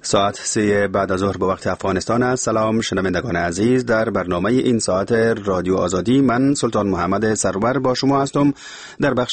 ساعت 3 بعد از ظهر به وقت افغانستان است. سلام شنوندگان عزیز، در برنامه این ساعت رادیو آزادی من سلطان محمد سرور با شما هستم. در بخش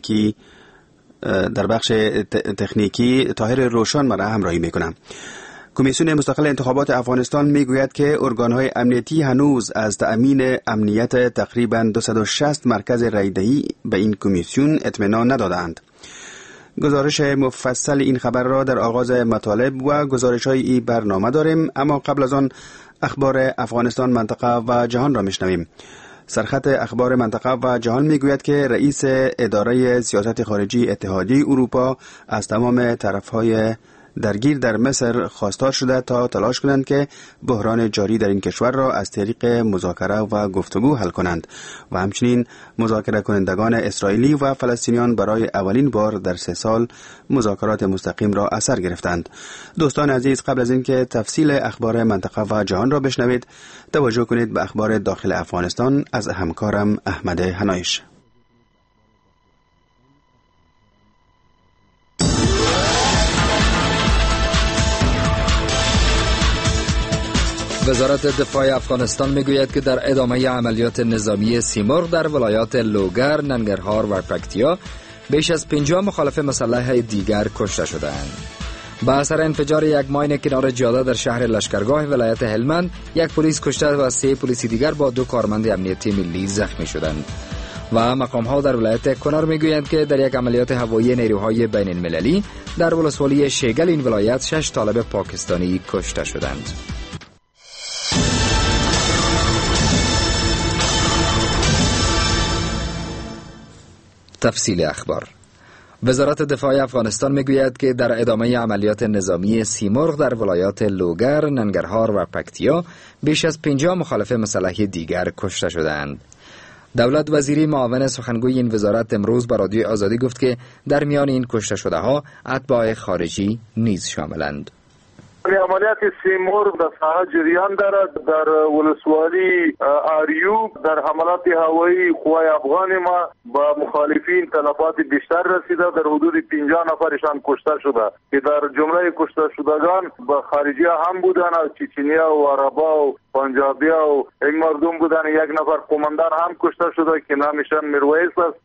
تکنیکی طاهر روشن مرا همراهی میکنم. کمیسیون مستقل انتخابات افغانستان میگوید که ارگانهای امنیتی هنوز از تأمین امنیت تقریباً 260 مرکز رایدهی به این کمیسیون اطمینان ندادند. گزارش مفصل این خبر را در آغاز مطالب و گزارش‌های این برنامه داریم، اما قبل از آن اخبار افغانستان، منطقه و جهان را میشنویم. سرخط اخبار منطقه و جهان میگوید که رئیس اداره سیاست خارجی اتحادیه اروپا از تمام طرف‌های درگیر در مصر خواستار شده تا تلاش کنند که بحران جاری در این کشور را از طریق مذاکره و گفتگو حل کنند و همچنین مذاکره کنندگان اسرائیلی و فلسطینیان برای اولین بار در 3 سال مذاکرات مستقیم را از سر گرفتند. دوستان عزیز، قبل از اینکه تفصیل اخبار منطقه و جهان را بشنوید، توجه کنید به اخبار داخل افغانستان از همکارم احمد هنایش. وزارت دفاع افغانستان میگوید که در ادامه عملیات نظامی سیمرغ در ولایات لوگر، ننگرهار و پکتیا بیش از 50 مخالف مسلح دیگر کشته شدند. با اثر انفجار یک ماین کنار جاده در شهر لشکرگاه ولایت هلمند، یک پلیس کشته و 3 پلیسی دیگر با 2 کارمند امنیتی ملی زخمی شدند. و مقام‌ها در ولایت کنر میگویند که در یک عملیات هوایی نیروهای بین المللی در ولسوالی شیگل این ولایت 6 طالب پاکستانی کشته شدند. تفصیل اخبار. وزارت دفاع افغانستان میگوید که در ادامه عملیات نظامی سیمرغ در ولایات لوگر، ننگرهار و پکتیا بیش از 50 مخالف مسلح دیگر کشته شدند. دولت وزیری معاون سخنگوی این وزارت امروز به رادیو آزادی گفت که در میان این کشته شده ها اتباع خارجی نیز شاملند. عملیات سیمرغ در ساحه جریان دارد. در ولسوالی آریوب در حملات هوایی قوای افغان ما با مخالفین تلفات بیشتر رسیده. در حدود 50 نفرشان کشته شده که در جمله کشته شدگان با خارجی هم بودن، از چچنیا و عربا و پنجابیا و این مردم بودن. یک نفر قماندان هم کشته شده که نامشان میرویس است.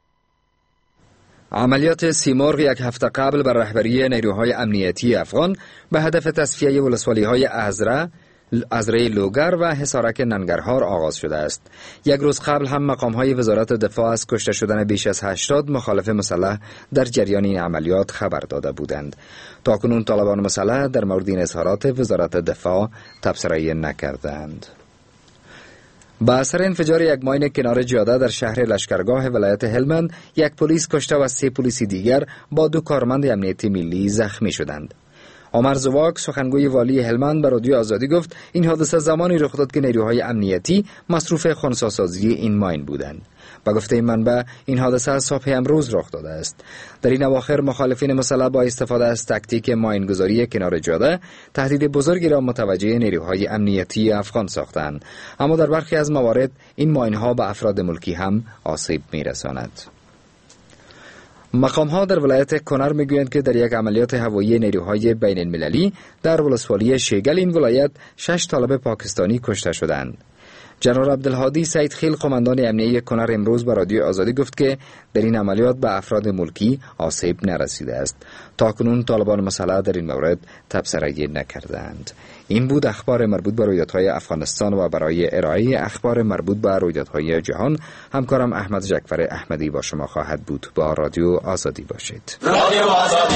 عملیات سیمرغ یک هفته قبل بر رهبری نیروهای امنیتی افغان به هدف تصفیه ولسوالی‌های ازره لوگر و حصارک ننگرهار آغاز شده است. یک روز قبل هم مقام‌های وزارت دفاع از کشته شدن بیش از 80 مخالف مسلح در جریان این عملیات خبر داده بودند. تاکنون طالبان مسلح در مورد این اظهارات وزارت دفاع تبصره نکردند. با اثر انفجار یک ماین کنار جاده در شهر لشکرگاه ولایت هلمند، یک پلیس کشته و 3 پلیسی دیگر با 2 کارمند امنیتی ملی زخمی شدند. عمر زواک، سخنگوی والی هلمند، به رادیو آزادی گفت این حادثه زمانی رخ داد که نیروهای امنیتی مصروف خنثی‌سازی این ماین بودند. با گفته این منبع این حادثه از صبح امروز رخ داده است. در این اواخر مخالفین مسلح با استفاده از تاکتیک ماینگذاری کنار جاده تهدید بزرگی را متوجه نیروهای امنیتی افغان ساختند، اما در برخی از موارد این ماین‌ها به افراد ملکی هم آسیب می‌رساند. مقام‌ها در ولایت کنر میگویند که در یک عملیات هوایی نیروهای بین المللی در ولسوالی شیگل این ولایت 6 طالب پاکستانی کشته شدند. جنرال عبدالهادی سید خیل، قماندان امنیتی کنر، امروز به رادیو آزادی گفت که در این عملیات به افراد ملکی آسیب نرسیده است. تاکنون طالبان مسلح در این مورد تبصره نکردند. این بود اخبار مربوط به رویدادهای افغانستان و برای ارائه اخبار مربوط به رویدادهای جهان همکارم احمد جعفر احمدی با شما خواهد بود. با رادیو آزادی باشید. رادیو آزادی.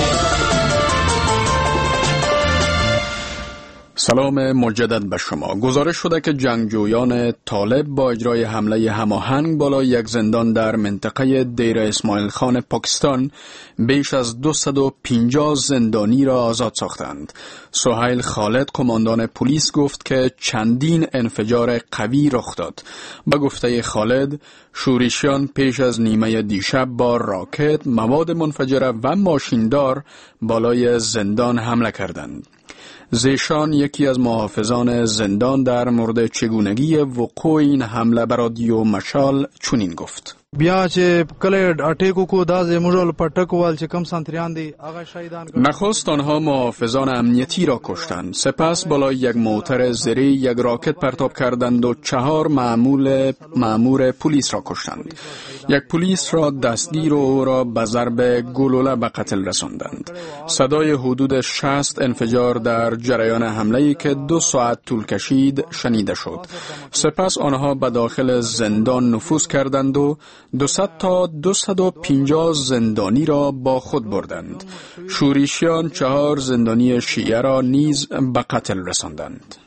سلام مجدد به شما. گزارش شده که جنگجویان طالب با اجرای حمله هماهنگ بالای یک زندان در منطقه دیر اسماعیل خان پاکستان بیش از 250 زندانی را آزاد ساختند. سهیل خالد، قماندان پلیس، گفت که چندین انفجار قوی رخ داد. به گفته خالد، شورشیان پیش از نیمه دیشب با راکت، مواد منفجره و ماشیندار بالای زندان حمله کردند. زیشان، یکی از محافظان زندان، در مورد چگونگی وقوع این حمله بر رادیو مشال چنین گفت: بیا چې کله اټیکو کو داز مجول پټکوال چې کم سنتریان دی هغه شهیدان. نخست آنها محافظان امنیتی را کشتند، سپس بالای یک موتر زری یک راکت پرتاب کردند و 4 مأمور پلیس را کشتند. یک پلیس را دستگیر و او را به ضرب گلوله به قتل رساندند. صدای حدود 60 انفجار در جریان حمله‌ای که 2 ساعت طول کشید شنیده شد. سپس آنها به داخل زندان نفوذ کردند و 200 تا 250 زندانی را با خود بردند. شورشیان 4 زندانی شیعه را نیز به قتل رساندند.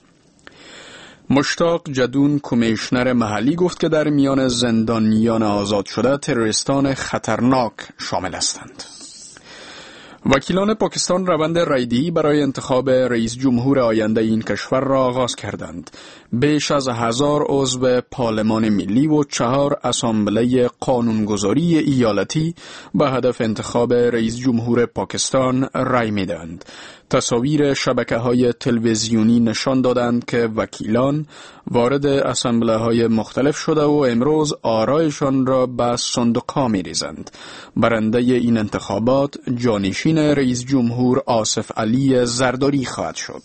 مشتاق جدون کمیشنر محلی گفت که در میان زندانیان آزاد شده تروریستان خطرناک شامل هستند. وکیلان پاکستان روند رایدهی برای انتخاب رئیس جمهور آینده این کشور را آغاز کردند. بیش از 1000 عضو پارلمان ملی و 4 اسامبله قانونگذاری ایالتی به هدف انتخاب رئیس جمهور پاکستان رای می‌دهند. تصاویر شبکه‌های تلویزیونی نشان دادند که وکیلان وارد اسامبله‌های مختلف شده و امروز آرایشان را به صندوق‌ها می‌ریزند. برنده این انتخابات جانشین رئیس جمهور آصف علی زرداری خواهد شد.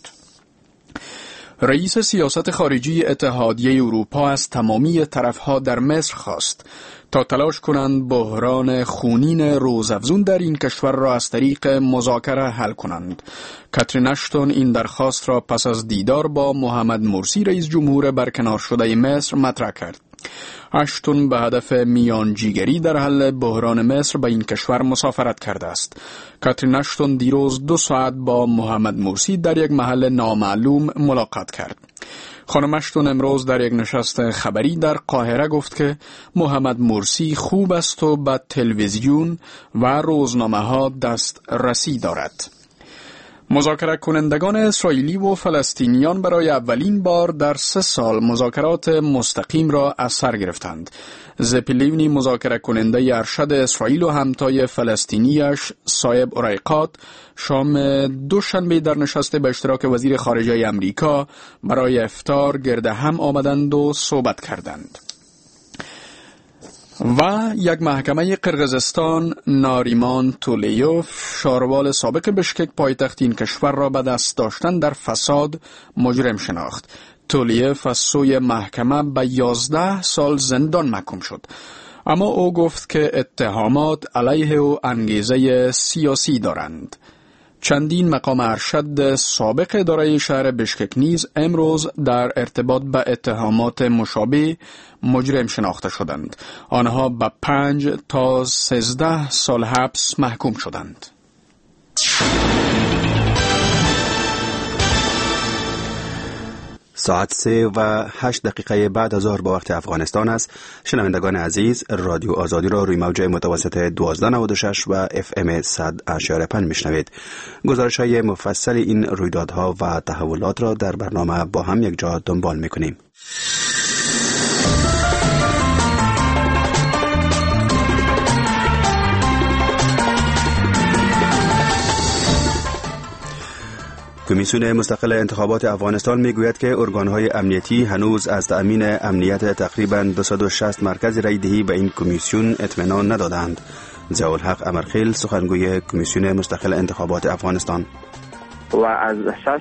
رئیس سیاست خارجی اتحادیه اروپا از تمامی طرفها در مصر خواست تا تلاش کنند بحران خونین روزافزون در این کشور را از طریق مذاکره حل کنند. کاترین اشتون این درخواست را پس از دیدار با محمد مرسی رئیس جمهور برکنار شده مصر مطرح کرد. اشتون به هدف میانجیگری در حل بحران مصر به این کشور مسافرت کرده است. کاترین اشتون دیروز 2 ساعت با محمد مرسی در یک محل نامعلوم ملاقات کرد. خانم اشتون امروز در یک نشست خبری در قاهره گفت که محمد مرسی خوب است و به تلویزیون و روزنامه ها دسترسی دارد. مذاکره کنندگان اسرائیلی و فلسطینیان برای اولین بار در 3 سال مذاکرات مستقیم را از سر گرفتند. زپلیونی مذاکره کننده ارشد اسرائیل و همتای فلسطینیش صایب اریقات شام دوشنبه در نشست به اشتراک وزیر خارجه امریکا برای افطار گرد هم آمدند و صحبت کردند. و یک محکمه قرقیزستان ناریمان تولیوف شاروال سابق بشکک پایتخت این کشور را به دست داشتن در فساد مجرم شناخت. تولیوف از سوی محکمه به 11 سال زندان محکوم شد، اما او گفت که اتهامات علیه او انگیزه سیاسی دارند. چندین مقام ارشد سابق اداره شهر بشکک نیز امروز در ارتباط به اتهامات مشابه مجرم شناخته شدند. آنها به 5 تا 13 سال حبس محکوم شدند. ساعت 3:08 بعد از ظهر با وقت افغانستان است. شنوندگان عزیز، رادیو آزادی را روی موج متوسط 1296 و FM 100.5 میشنوید. گزارش های مفصل این رویدادها و تحولات را در برنامه با هم یک جا دنبال میکنیم. کمیسیون مستقل انتخابات افغانستان میگوید که ارگانهای امنیتی هنوز از تأمین امنیت تقریباً 260 مرکز رایدهی به این کمیسیون اطمینان ندادند. ضیاءالحق امرخیل سخنگوی کمیسیون مستقل انتخابات افغانستان: و از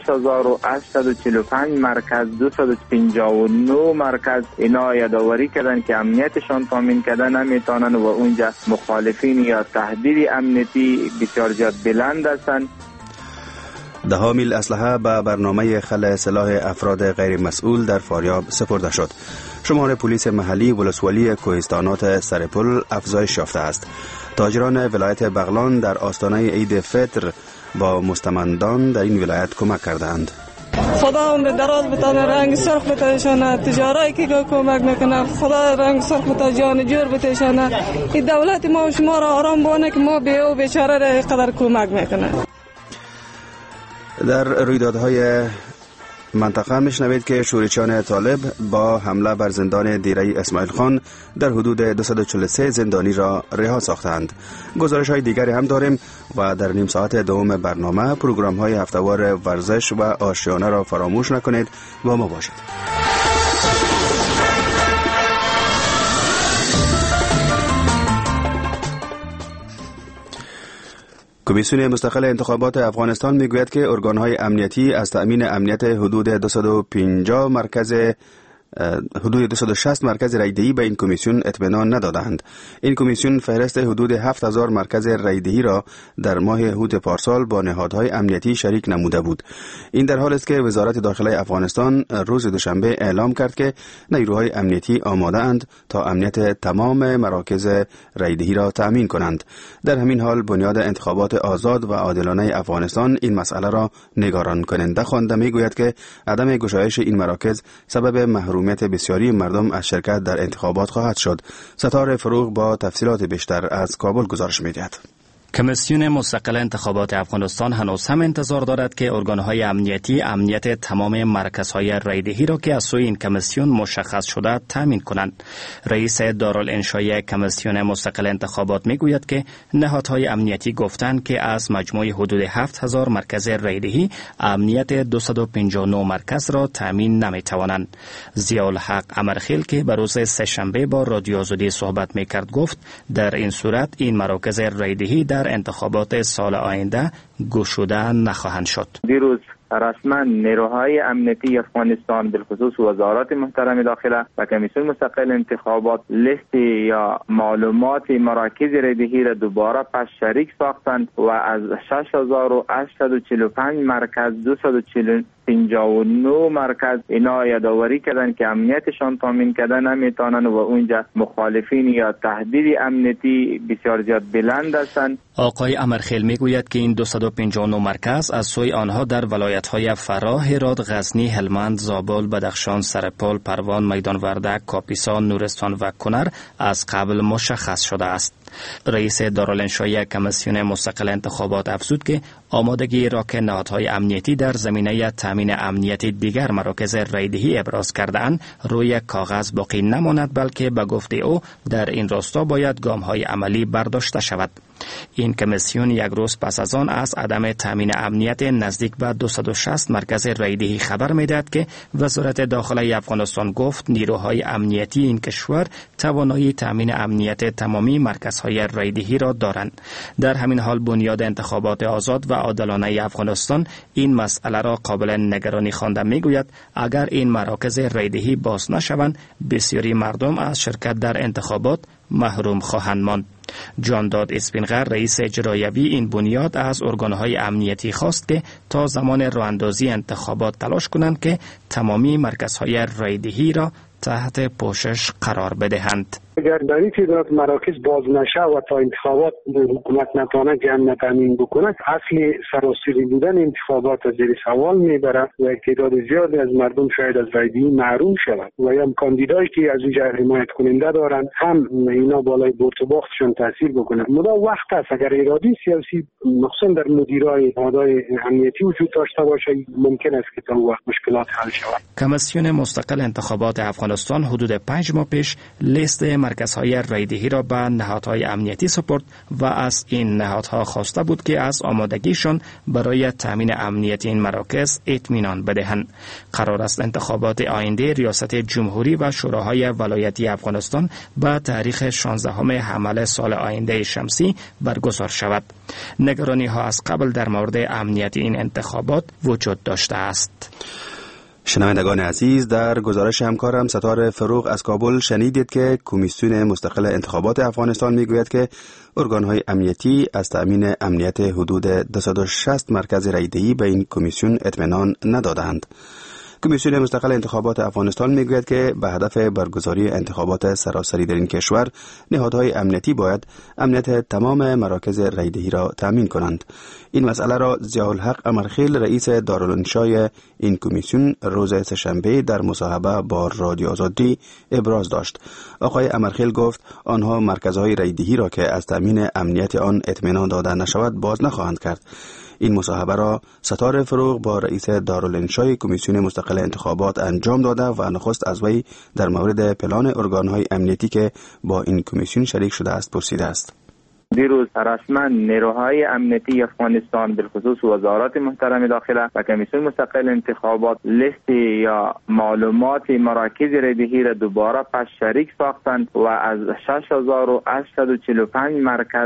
6845 مرکز 259 مرکز اینا یادآوری کردن که امنیتشان تامین کردن نمیتونن و اونجا مخالفین یا تهدید امنیتی بسیار زیاد بلند هستند. 10 میل اسلحه به برنامه خلع سلاح افراد غیر مسئول در فاریاب سپرده شد. شمار پلیس محلی ولسوالی کوهستانات سرپل افزایش یافته است. تاجران ولایت بغلان در آستانه عید فطر با مستمندان در این ولایت کمک کردند. خدا عمر دراز بتانه، رنگ سرخ بتایشانه، تجارایی که کمک میکنه خدا رنگ سرخ بتا، جان جور بتایشانه. این دولت ما و شما را آرام بانه که ما به او بیچاره را قدر کمک میکنه. در رویدادهای منطقه میشنوید که شورشیان طالب با حمله بر زندان دیره اسماعیل خان در حدود 243 زندانی را رها ساختند. گزارش های دیگری هم داریم و در نیم ساعت دوم برنامه پروگرام های هفتهوار ورزش و آشیانه را فراموش نکنید. با ما باشید. کمیسیون مستقل انتخابات افغانستان میگوید که ارگانهای امنیتی از تأمین امنیت حدود 260 مرکز رایدهی به این کمیسیون اطمینان ندادند. این کمیسیون فهرست حدود 7000 مرکز رایدهی را در ماه هوت پارسال با نهادهای امنیتی شریک نموده بود. این در حالی است که وزارت داخله افغانستان روز دوشنبه اعلام کرد که نیروهای امنیتی آماده اند تا امنیت تمام مراکز رایدهی را تأمین کنند. در همین حال بنیاد انتخابات آزاد و عادلانه افغانستان این مسئله را نگران کننده خوانده میگوید که عدم گشایش این مراکز سبب محرومیت بسیاری مردم از شرکت در انتخابات خواهد شد. ستاره فروغ با تفصیلات بیشتر از کابل گزارش می‌دهد. کمیسیون مستقل انتخابات افغانستان هنوز هم انتظار دارد که ارگانهای امنیتی امنیت تمام مرکزهای رایدهی را که از سوی این کمیسیون مشخص شده تامین کنند. رئیس دارالانشای کمیسیون مستقل انتخابات میگوید که نهادهای امنیتی گفتند که از مجموع حدود 7000 مرکز رایدهی امنیت 259 مرکز را تامین نمیتوانند. ضیاءالحق امرخیل که به روز سه‌شنبه با رادیو آزادی صحبت میکرد گفت در این صورت این مراکز رایدهی در انتخابات سال آینده گشوده نخواهند شد. دیروز رسما نیروهای امنیتی افغانستان بالخصوص وزارت محترم داخله و کمیسیون مستقل انتخابات لیست یا معلومات مراکز رایدهی را دوباره پس شریک ساختند و از 6845 مرکز 259 مرکز اینا یادآوری کردن که امنیتشان تامین کردن نمیتونن و اونجا مخالفین یا تهدید امنیتی بسیار زیاد بلند هستند. آقای امرخیل میگوید که این 259 مرکز از سوی آنها در ولایت‌های فراه، هرات، غزنی، هلمند، زابل، بدخشان، سرپل، پروان، میدان وردک، کاپیسا، نورستان و کنر از قبل مشخص شده است. رئیس دارالانشای کمیسیون مستقل انتخابات افزود که آمادگی را که نهادهای امنیتی در زمینه تامین امنیت دیگر مراکز رایدهی ابراز کرده‌اند روی کاغذ باقی نماند، بلکه به گفته او در این راستا باید گام‌های عملی برداشته شود. این کمیسیون یک روز پس از آن از عدم تامین امنیت نزدیک به 260 مرکز رایدهی خبر می‌دهد که وزارت داخله افغانستان گفت نیروهای امنیتی این کشور توانایی تامین امنیت تمامی مرکزهای رایدهی را دارند. در همین حال بنیاد انتخابات آزاد و عادلانه افغانستان این مسئله را قابل نگرانی خوانده میگوید اگر این مراکز رایدهی باز نشوند بسیاری مردم از شرکت در انتخابات محروم خواهند ماند. جانداد اسپینغر رئیس اجرایوی این بنیاد از ارگانهای امنیتی خواست که تا زمان راهاندازی انتخابات تلاش کنند که تمامی مرکزهای رایدهی را تحت پوشش قرار بدهند. اگر در این تعداد مراکز باز نشه و تا انتخابات حکومت نتانه جمع تامین بکنه اصل سراسری بودن انتخابات از زیر سوال میبره و تعداد زیادی از مردم شاید از رایدهی محروم شود و هم کاندیدایی که از اینجا حمایت کننده دارن هم اینا بالای برد و باختشون تاثیر بکنه. مدام وقت است اگر اراده سیاسی مخصوصا در مدیرای نهادهای امنیتی وجود داشته باشه ممکن است که تا وقت مشکلات حل شود. کمیسیون مستقل انتخابات افغانستان حدود 5 ماه پیش لیست مرکزهای رایدهی را به نهادهای امنیتی سپرد و از این نهادها خواسته بود که از آمادگیشان برای تامین امنیت این مراکز اطمینان بدهند. قرار است انتخابات آینده ریاست جمهوری و شوراهای ولایتی افغانستان به تاریخ 16 حمل سال آینده شمسی برگزار شود. نگرانی ها از قبل در مورد امنیت این انتخابات وجود داشته است. شنوندگان عزیز، در گزارش همکارم ستاره فروغ از کابل شنیدید که کمیسیون مستقل انتخابات افغانستان میگوید که ارگانهای امنیتی از تأمین امنیت حدود 260 مرکز رایدهی به این کمیسیون اطمینان ندادند. کمیسیون مستقل انتخابات افغانستان میگوید که به هدف برگزاری انتخابات سراسری در این کشور نهادهای امنیتی باید امنیت تمام مراکز رایدهی را تأمین کنند. این مسئله را ضیاءالحق امرخیل رئیس دارالانشای این کمیسیون روز سه‌شنبه در مصاحبه با رادیو آزادی ابراز داشت. آقای امرخیل گفت آنها مرکزهای رایدهی را که از تأمین امنیت آن اطمینان داده نشود باز نخواهند کرد. این مصاحبه را ستاره فروغ با رئیس دارالانشای کمیسیون مستقل انتخابات انجام داده و نخست از وی در مورد پلان ارگانهای امنیتی که با این کمیسیون شریک شده است پرسیده است. دیروز رسما نیروهای امنیتی افغانستان بالخصوص وزارت محترم داخله و کمیسیون مستقل انتخابات لیست یا معلومات مراکز رایدهی را دوباره پس شریک ساختند و از 6845 مرکز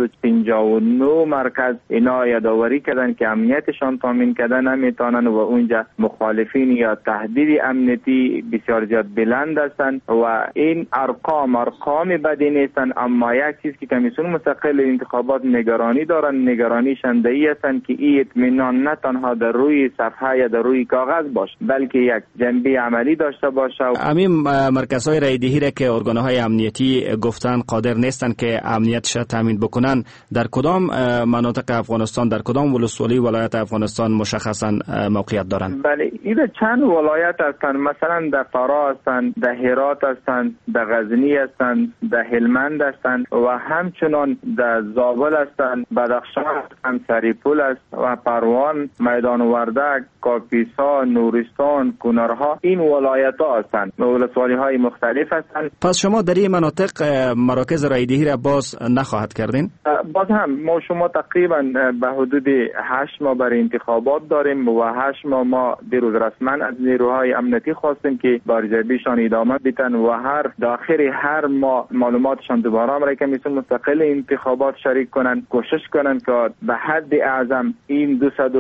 259 مرکز اینا یادآوری کردن که امنیتشان تامین کردن نمیتونن و اونجا مخالفین یا تهدید امنیتی بسیار زیاد بلند هستند و این ارقام بدی نیستن. اما یک چیز که کمیسیون مستقل انتخابات نگرانی دارن، نگرانی شنده‌ای هستند که این اطمینان نه تنها در روی صفحه یا در روی کاغذ باشه بلکه یک جنبه عملی داشته باشه. همین مرکزهای رایدهی را که ارگانهای امنیتی گفتن قادر نیستن که امنیتش تامین بکنن، در کدام مناطق افغانستان، در کدام ولسوالی ولایت افغانستان مشخصا موقعیت دارن؟ بله، این چند ولایت هستند، مثلا در فرا هستند، در هرات هستند، در غزنی هستند، در هلمند هستند و همچنان در زابل هستند، بدخشان هستند، سریپول است و پروان، میدان وردک، کاپیسا، نورستان، کنرها، این ولایت ها هستند، ولسوالی های مختلف هستند. پس شما در این مناطق مراکز رایدهی را باز نخواهد کردین؟ باز هم ما شما تقریبا به حدود 8 ماه برای انتخابات داریم و 8 ماه ما دیروز رسما از نیروهای امنیتی خواستیم که بارزیابیشان ادامه بدن و داخل هر ماه معلوماتشان دوباره برای کمیسیون مستقل انتخابات شریک کنند، کوشش کنند که به حد اعظم این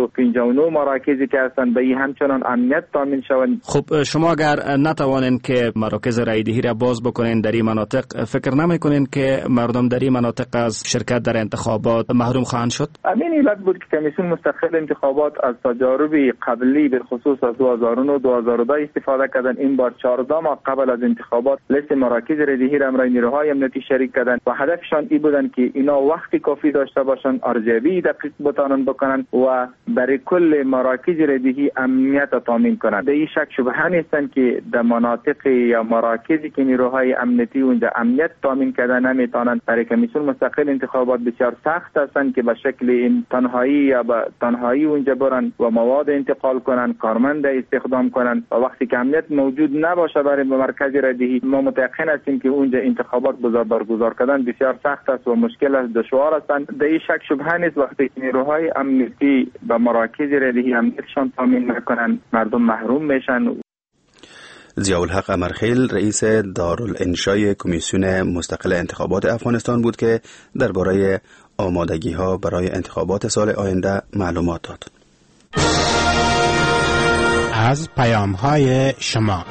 259 مراکزی که هستند به این همچنان امنیت تامین شوند. خب شما اگر نتوانین که مراکز رایدهی را باز بکنین در این مناطق، فکر نمیکنین که مردم در این مناطق از شرکت در انتخابات محروم خواهند شد؟ همین علت بود که کمیسیون مستقل انتخابات از تجارب قبلی به خصوص از 2009 2010 استفاده کردن. این بار 14 ماه قبل از انتخابات لیست مراکز رایدهی را برای نیروهای امنیتی شریک کردن و هدفشان این بودن که اینا وقتی کافی داشته باشن ارزیابی دقیق بتانن بکنن و برای کل مراکز رایدهی امنیت تامین کنند. به این شک شبهه نیستن که در مناطق یا مراکزی که نیروهای امنیتی اونجا امنیت تامین کردن نمیتونن، برای کمیسیون مستقل انتخابات بسیار سخت هستند که به شکل این تنهایی یا به تنهایی اونجا برن و مواد انتقال کنن، کارمند استخدام کنن و وقتی که امنیت موجود نباشه برای مرکز رایدهی ما متأکد هستیم که اونجا انتخابات برگزار کردن بسیار سخت است و مشکل است، دشوار هستند. در این شک شبهه نیست وقتی نیروهای امنیتی به مراکز رایدهی امنیتشان تامین نکنن مردم محروم میشن. ضیاءالحق امرخیل رئیس دارالانشای کمیسیون مستقل انتخابات افغانستان بود که درباره آمادگی‌ها برای انتخابات سال آینده معلومات داد. از پیام‌های شما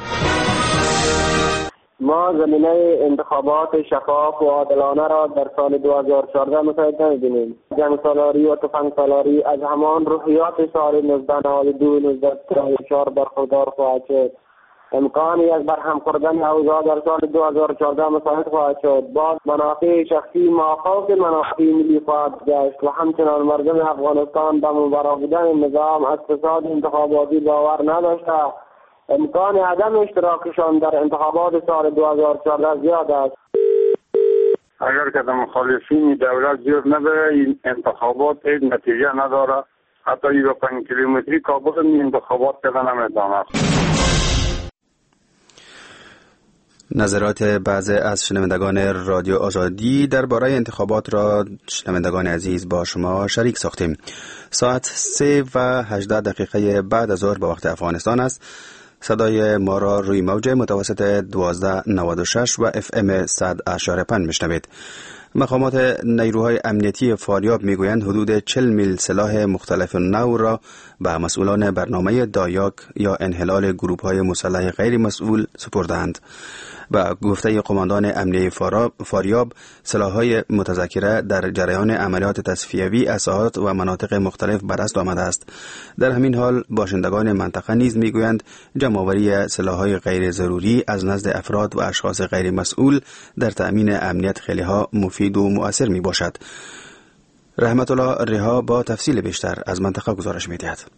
ما زمینه انتخابات شفاف و عادلانه را در سال 2014 مشاهده می‌بینیم. جنگ سالاری و تفنگ سالاری از همان روحیات سال 1992-1994 برخوردار خواهد شد. امکان یک برهم خوردن اوضاع در سال 2014 مشاهده خواهد شد. باز منافع شخصی مافوق منافع ملی خواهد گشت و همچنان مردم افغانستان به مبارک بودن نظام از فساد انتخاباتی باور نداشته. امکان عدم اشتراکشان در انتخابات سال 2014 زیاد است. اگر که مخالفین دولت زیاد نبره این انتخابات هیچ نتیجه نداره. حتی 25 کیلومتری کابل انتخابات کردن نمیتونه. نظرات بعضی از شنوندگان رادیو آزادی درباره انتخابات را شنوندگان عزیز با شما شریک ساختیم. ساعت 3:18 بعد از ظهر به وقت افغانستان است. صدای ما را روی موج متوسط 1296 و FM 100.5 میشنوید. مقامات نیروهای امنیتی فاریاب میگویند حدود 40 میل سلاح مختلف نوع را به مسئولان برنامه دایاک یا انحلال گروه‌های مسلح غیر مسئول سپردند. و گفته قماندان امنیه فاریاب سلاح‌های متذکره در جریان عملیات تصفیوی اساحات و مناطق مختلف به دست آمده است. در همین حال باشندگان منطقه نیز میگویند جمع‌آوری سلاح‌های غیر ضروری از نزد افراد و اشخاص غیر مسئول در تأمین امنیت خیلی ها مفید و مؤثر می باشد. رحمت الله رها با تفصیل بیشتر از منطقه گزارش می‌دهد.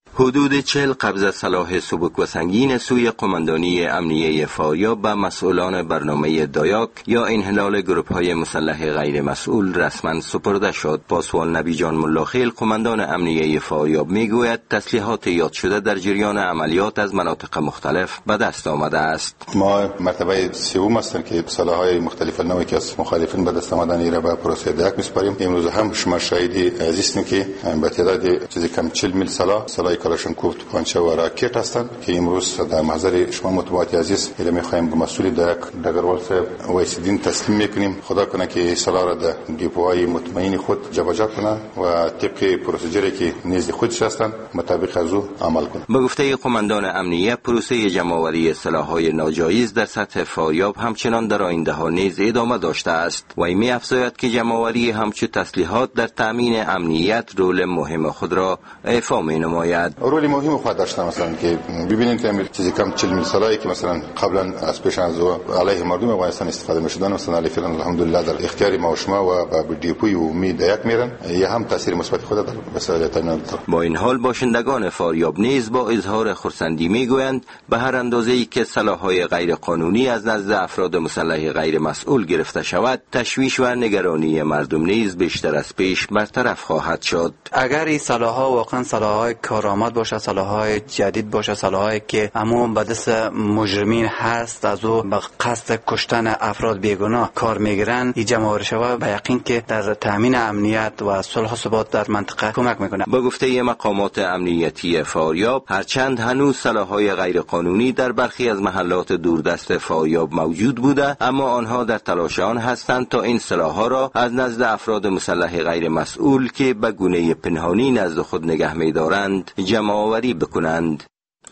حدود 40 قبض سلاح سبک و سنگین سوی قماندانی امنیه فاریاب به مسئولان برنامه دایاک یا انحلال گروه‌های مسلح غیر مسئول رسما سپرده شد. پاسوان نبی جان ملاخیل قماندان امنیه فاریاب میگوید تسلیحات یاد شده در جریان عملیات از مناطق مختلف به دست آمده است. ما مرتبه سوم هستیم که سلاح‌های مختلف نوعی که از مخالفین به دست آمدن را به پروسه دایاک میسپاریم. امروز هم شما شاهدی عزیزیم که به تعداد چیزی کم 40 میل سلاح کلاشینکوف، توپانچه و راکت هستند که امروز در محضر شما مطبوعات عزیز را می‌خواهیم به مسئول دایاک دگروال صاحب وایسیدین تسلیم می‌کنیم. خدا کنه که سلاح را در دیپوهای مطمئن خود جابجا کنه و طبق پروسیجری که نزد خودش هستند مطابق از او عمل کنه. به گفته قماندان امنیه پروسه جمع‌آوری سلاح‌های ناجایز در سطح فاریاب همچنان در آینده‌ها نیز ادامه داشته است و می‌افزاید که جمع‌آوری همچون تسلیحات در تامین امنیت رول مهم خود را ایفا می‌نماید. رول مهم خود داشته مثلا که ببینید که چیزی کم 40 میل سلاحی که مثلا قبلا از پیش از علیه مردم افغانستان استفاده می‌شدن مثلا علی فعلا الحمدلله در اختیار ما و شما و به دیپوی عمومی دایاک میرن، یه هم تاثیر مثبت خود در وسایل تامین. با این حال باشندگان فاریاب نیز با اظهار خرسندی میگویند به هر اندازه‌ای که سلاح‌های غیر قانونی از نزد افراد مسلح غیر مسئول گرفته شود تشویش و نگرانی مردم نیز بیشتر از پیش برطرف خواهد شد. اگر این سلاح‌ها واقعا سلاح‌های کارآمد باشه، سلاح‌های جدید باشه، سلاح‌هایی که عموما به دست مجرمین هست از او به قصد کشتن افراد بیگناه کار میگیرن، این جمع‌آوری شود به یقین که در تامین امنیت و صلح و ثبات در منطقه کمک میکنه. با گفته مقامات امنیتی فاریاب هرچند هنوز سلاح‌های غیر قانونی در برخی از محلات دوردست فاریاب موجود بوده، اما آنها در تلاش آن هستند تا این سلاح‌ها را از نزد افراد مسلح غیر مسئول که به گونه پنهانی نزد خود نگه می‌دارند جمع‌آوری بکنند.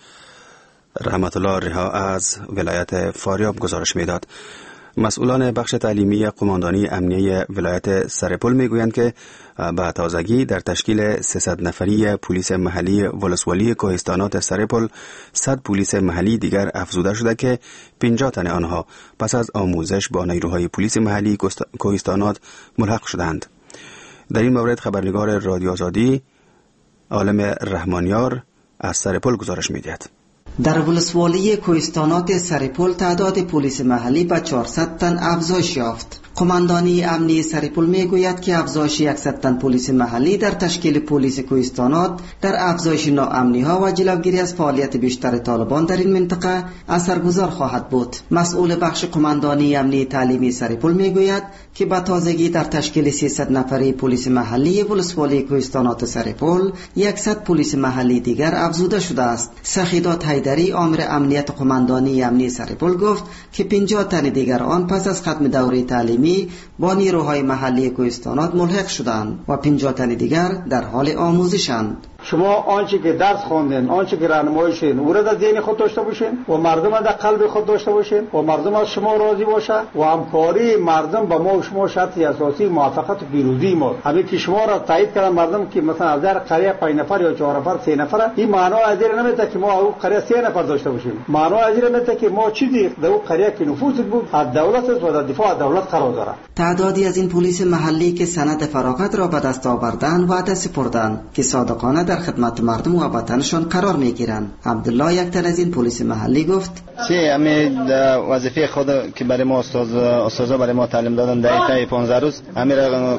رحمت الله رها از ولایت فاریاب گزارش میداد. مسئولان بخش تعلیمی قماندانی امنیه ولایت سرپل میگویند که به تازگی در تشکیل 300 نفری پلیس محلی ولسوالی کوهستانات سرپل 100 پلیس محلی دیگر افزوده شده که 50 تن آنها پس از آموزش با نیروهای پلیس محلی کوهستانات ملحق شدند. در این مورد خبرنگار رادیو آزادی عالم رحمانیار از سرپل گزارش میدهد. در ولسوالی کوهستانات سرپل تعداد پلیس محلی به 400 تن افزایش یافت. قماندانی امنی سرپل میگوید که افزایش 100 تن پلیس محلی در تشکیل پلیس کوهستانات در افزایش ناامنی ها و جلوگیری از فعالیت بیشتر طالبان در این منطقه اثرگذار خواهد بود. مسئول بخش قماندانی امنی تعلیمی سرپل میگوید که به تازگی در تشکیل 300 نفری پلیس محلی ولسوالی کوهستانات سرپل 100 پلیس محلی دیگر افزوده شده است. سخیدات حیدری آمر امنیت قماندانی امنی سرپل گفت که 50 تن دیگر آن پس از ختم دوره تعلیمی با نیروهای محلی کوهستانات ملحق شدند و 50 تن دیگر در حال آموزشند. شما آنچه که درس خواندین، آنچه که راهنمایی شدین، او را در ذهن خود داشته باشین و مردم در قلب خود داشته باشین و مردم از شما راضی باشه و همکاری مردم با ما و شما شرط اساسی موافقت و پیروزی ما. همین که شما را تایید کردن مردم که مثلا از در قریه 5 نفر یا 4 نفر 3 نفر، این معنا از این نمیده که ما او قریه 3 نفر داشته باشیم. معنا از این نمیده که ما چیزی در او قریه که نفوذ بود از دولت و در دفاع از دولت قرار داره. تعدادی از این پلیس محلی که سند فراغت را به دست آوردند وعده سپردند که صادقانه در خدمت مردم و وطنشان قرار میگیرند. عبدالله یک تن از این پلیس محلی گفت همین وظیفه خود که برای ما استادا برای ما تعلیم دادن در طی 15 روز همین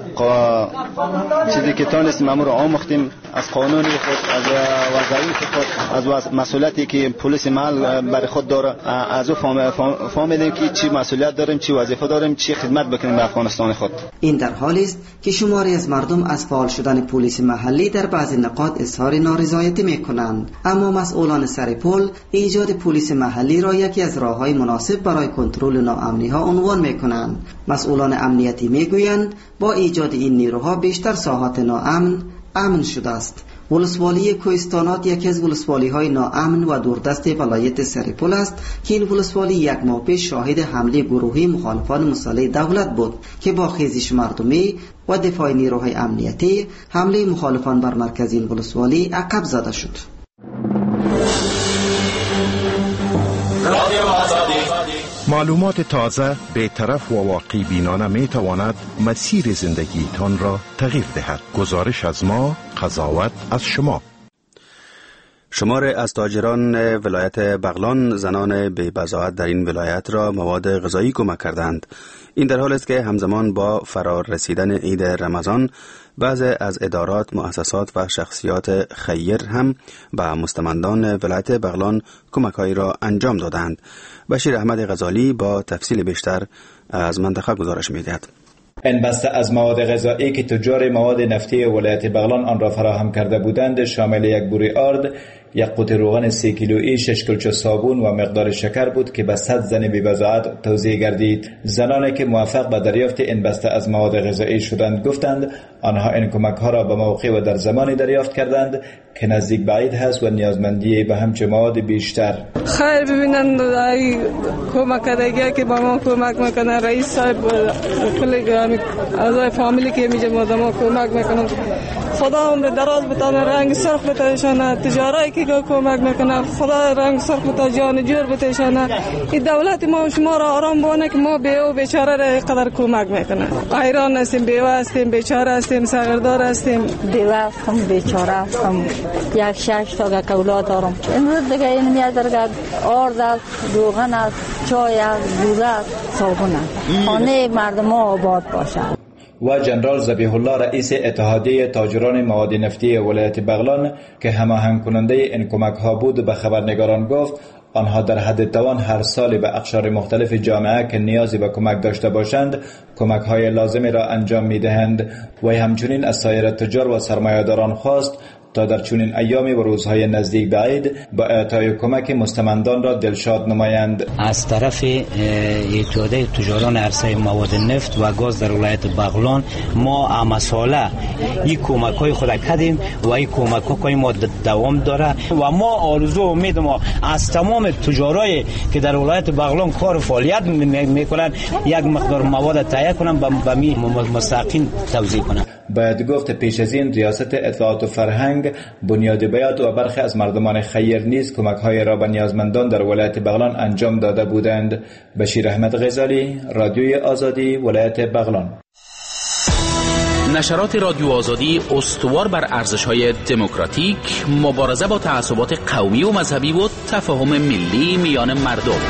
چیزی که تونستیم امور آموختیم از قانون خود، از وظایف خود، از مسئولیتی که پلیس محل برای خود داره، از او فهمیدیم که چی مسئولیت داریم، چی وظیفه داریم، چی خدمت بکنیم به افغانستان خود. این در حالی است که شماری از مردم از فعال شدن پلیس محلی در بعضی نقاط اظهار نارضایتی میکنند، اما مسئولان سرپل ایجاد پلیس محلی را یکی از راههای مناسب برای کنترل ناامنی ها عنوان میکنند. مسئولان امنیتی میگویند با ایجاد این نیروها بیشتر ساحات امن شده است. ولسوالی کوهستانات یکی از ولسوالی های ناامن و دوردست ولایت سرپل است که این ولسوالی یک ماه پیش شاهد حمله گروهی مخالفان مسلح دولت بود که با خیزش مردمی و دفاع نیروهای امنیتی حمله مخالفان بر مرکز این ولسوالی عقب زده شد. معلومات تازه، بی‌طرف و واقعی بینانه می تواند مسیر زندگیتان را تغییر دهد. گزارش از ما، قضاوت از شما. شمار از تاجران ولایت بغلان زنان بی بضاعت در این ولایت را مواد غذایی کمک کردند. این در حال است که همزمان با فرار رسیدن عید رمضان بعضی از ادارات، مؤسسات و شخصیات خیر هم به مستمندان ولایت بغلان کمک‌هایی را انجام دادند. بشیر احمد غزالی با تفصیل بیشتر از منطقه گزارش می‌دهد. این بسته از مواد غذایی که تجار مواد نفتی ولایت بغلان آن را فراهم کرده بودند شامل یک بوری آرد، یک قوطی روغن 3 کیلویی، 6 کلچه صابون و مقدار شکر بود که به 100 زن بی‌بضاعت توزیع گردید. زنانی که موفق به دریافت این بسته از مواد غذایی شدند گفتند آنها این کمک‌ها را به موقع و در زمانی دریافت کردند که نزدیک به عید هست و نیازمندی به همچه مواد بیشتر. خیر ببینند ای کمک کردگی که با ما کمک میکنه رئیس صاحب کلی اعضای فامیلی که میجه ما کمک میکنن. خدا عمر دراز بتانه، رنگ سرخ بتایشانه، تجارایی که کمک میکنه خدا رنگ سرخ بتا، جان جور بتایشانه. این دولت ما و شما را آرام بانه که ما بیو بیچاره را قدر کمک میکنه. ایران هستیم، بیوه هستیم، بیچاره هستیم، صغیردار هستیم. بیوه هستم، بیچاره هستم، یک 6 تا اولاد دارم. امروز دیگه این میادرگه آرد است، روغن است، چای است، دوده است، صابون است. خانه مردم آباد باشد. و جنرال ذبیح الله رئیس اتحادیه تاجران مواد نفتی ولایت بغلان که هماهنگ کننده این کمک ها بود به خبرنگاران گفت آنها در حد توان هر سال به اقشار مختلف جامعه که نیازی به کمک داشته باشند کمک های لازمی را انجام می دهند و همچنین از سایر تجار و سرمایه‌داران خواست تا در چنین ایامی و روزهای نزدیک به عید با اعطای کمک مستمندان را دلشاد نمایند. از طرف اتحادیه تجاران عرصه مواد نفت و گاز در ولایت بغلان ما امساله این کمک‌های خود کردیم و این کمک‌های ما دوام داره و ما آرزو و امید ما از تمام تجارایی که در ولایت بغلان کار و فعالیت میکنن یک مقدار مواد تهیه کنن به مستحقین توزیع کنن. باید گفت پیش از این ریاست اطلاعات و فرهنگ، بنیاد بیات و برخی از مردمان خیر نیز کمک‌های را به نیازمندان در ولایت بغلان انجام داده بودند. بشیر احمد غزالی، رادیوی آزادی، ولایت بغلان. نشرات رادیو آزادی استوار بر ارزش‌های دموکراتیک، مبارزه با تعصبات قومی و مذهبی و تفاهم ملی میان مردم.